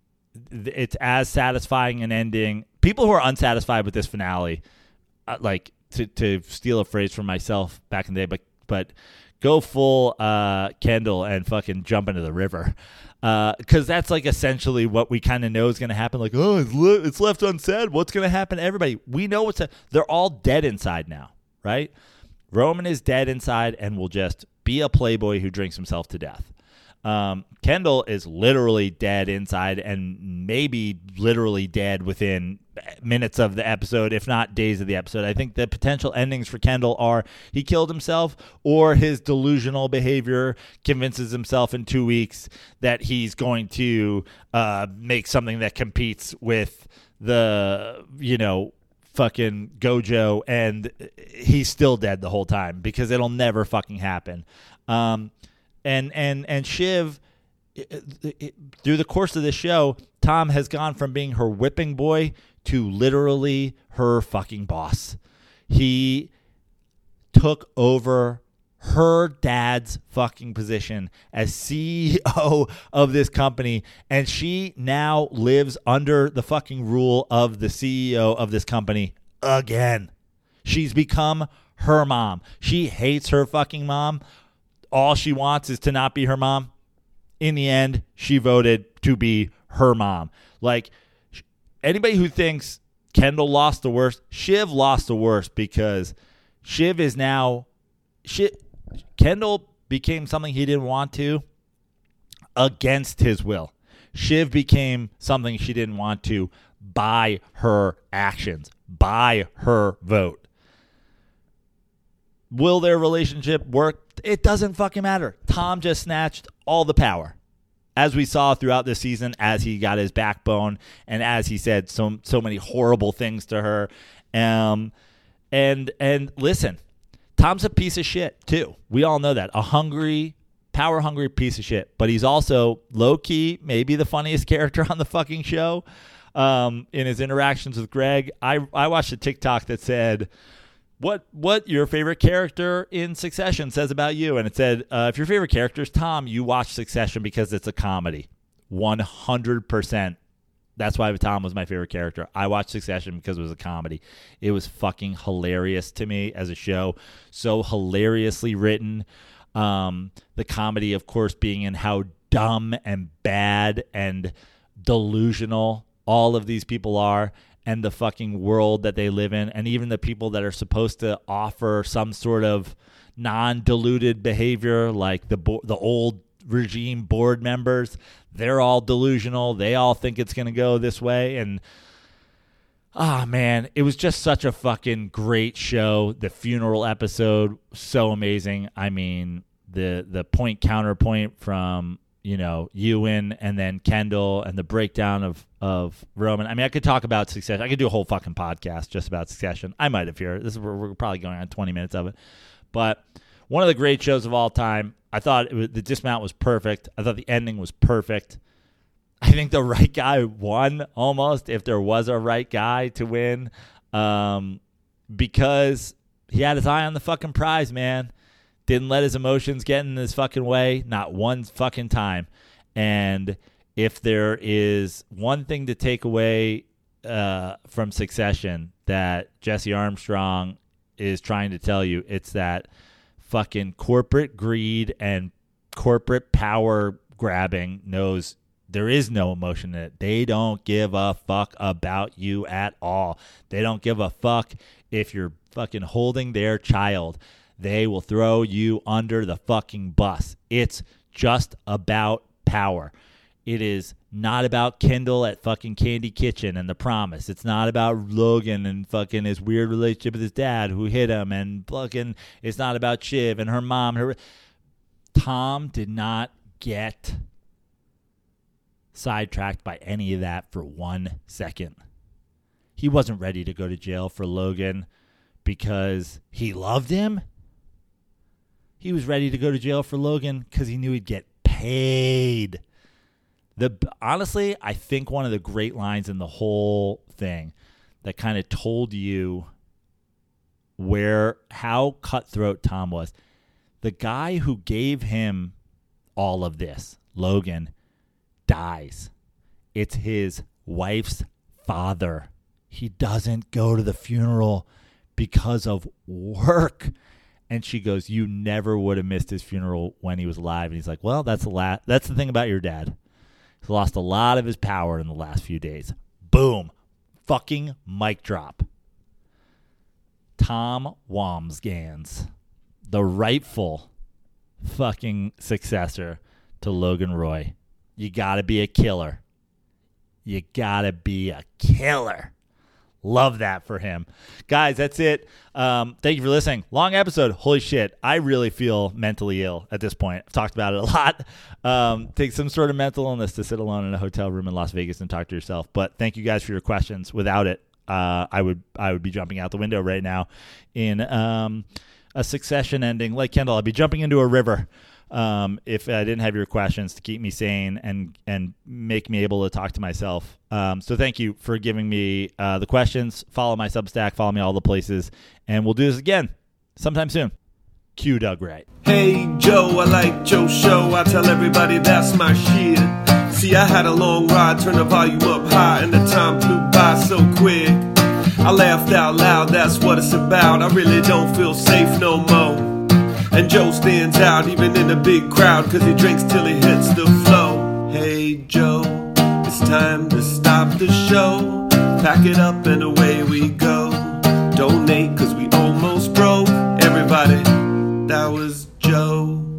it's as satisfying an ending. People who are unsatisfied with this finale, Uh, like to to steal a phrase from myself back in the day, but but go full uh, Kendall and fucking jump into the river, because uh, that's like essentially what we kind of know is going to happen. Like, oh, it's, le- it's left unsaid. What's going to happen to everybody? We know what's. A- they're all dead inside now, right? Roman is dead inside and will just be a playboy who drinks himself to death. Um, Kendall is literally dead inside and maybe literally dead within minutes of the episode, if not days of the episode. I think the potential endings for Kendall are he killed himself or his delusional behavior convinces himself in two weeks that he's going to uh, make something that competes with the, you know, fucking Gojo, and he's still dead the whole time because it'll never fucking happen. Um, And and and Shiv, it, it, through the course of this show, Tom has gone from being her whipping boy to literally her fucking boss. He took over her dad's fucking position as C E O of this company, and she now lives under the fucking rule of the C E O of this company again. She's become her mom. She hates her fucking mom. All she wants is to not be her mom. In the end, she voted to be her mom. Like, anybody who thinks Kendall lost the worst, Shiv lost the worst, because Shiv is now... Shiv, Kendall became something he didn't want to against his will. Shiv became something she didn't want to by her actions, by her vote. Will their relationship work? It doesn't fucking matter. Tom just snatched all the power, as we saw throughout the season, as he got his backbone and as he said so so many horrible things to her. Um, and and listen, Tom's a piece of shit too. We all know that. A hungry, power-hungry piece of shit. But he's also low-key, maybe the funniest character on the fucking show. Um, in his interactions with Greg, I I watched a TikTok that said, What what your favorite character in Succession says about you. And it said, uh, if your favorite character is Tom, you watch Succession because it's a comedy. one hundred percent. That's why Tom was my favorite character. I watched Succession because it was a comedy. It was fucking hilarious to me as a show. So hilariously written. Um, the comedy, of course, being in how dumb and bad and delusional all of these people are, and the fucking world that they live in, and even the people that are supposed to offer some sort of non-diluted behavior, like the bo- the old regime board members, they're all delusional. They all think it's going to go this way. And Ah, oh, man, it was just such a fucking great show. The funeral episode, so amazing. I mean, the the point counterpoint from, you know, Ewan and then Kendall and the breakdown of, of Roman. I mean, I could talk about Succession. I could do a whole fucking podcast just about Succession. I might have here. This is we're, we're probably going on twenty minutes of it. But one of the great shows of all time. I thought it was, the dismount was perfect. I thought the ending was perfect. I think the right guy won almost, if there was a right guy to win, um, because he had his eye on the fucking prize, man. Didn't let his emotions get in his fucking way, not one fucking time. And if there is one thing to take away uh, from Succession that Jesse Armstrong is trying to tell you, it's that fucking corporate greed and corporate power grabbing knows there is no emotion in it. They don't give a fuck about you at all. They don't give a fuck if you're fucking holding their child. They will throw you under the fucking bus. It's just about power. It is not about Kendall at fucking Candy Kitchen and The Promise. It's not about Logan and fucking his weird relationship with his dad who hit him, and fucking it's not about Shiv and her mom. Her Tom did not get sidetracked by any of that for one second. He wasn't ready to go to jail for Logan because he loved him. He was ready to go to jail for Logan because he knew he'd get paid. The honestly, I think one of the great lines in the whole thing that kind of told you where how cutthroat Tom was. The guy who gave him all of this, Logan, dies. It's his wife's father. He doesn't go to the funeral because of work. And she goes, you never would have missed his funeral when he was alive. And he's like, well, that's the la- that's the thing about your dad. He's lost a lot of his power in the last few days. Boom. Fucking mic drop. Tom Wambsgans, the rightful fucking successor to Logan Roy. You gotta be a killer. You gotta be a killer. Love that for him. Guys, that's it. Um, thank you for listening. Long episode. Holy shit. I really feel mentally ill at this point. I've talked about it a lot. Um, take some sort of mental illness to sit alone in a hotel room in Las Vegas and talk to yourself. But thank you guys for your questions. Without it, uh, I would I would be jumping out the window right now in um, a Succession ending like Kendall. I'd be jumping into a river. Um, if I didn't have your questions to keep me sane and, and make me able to talk to myself. Um, so thank you for giving me uh, the questions. Follow my Substack, follow me all the places, and we'll do this again sometime soon. Cue Doug Wright. Hey Joe, I like Joe's show. I tell everybody that's my shit. See, I had a long ride, turn the volume up high, and the time flew by so quick. I laughed out loud, that's what it's about. I really don't feel safe no more. And Joe stands out even in a big crowd, cause he drinks till he hits the flow. Hey Joe, it's time to stop the show. Pack it up and away we go. Donate cause we almost broke. Everybody, that was Joe.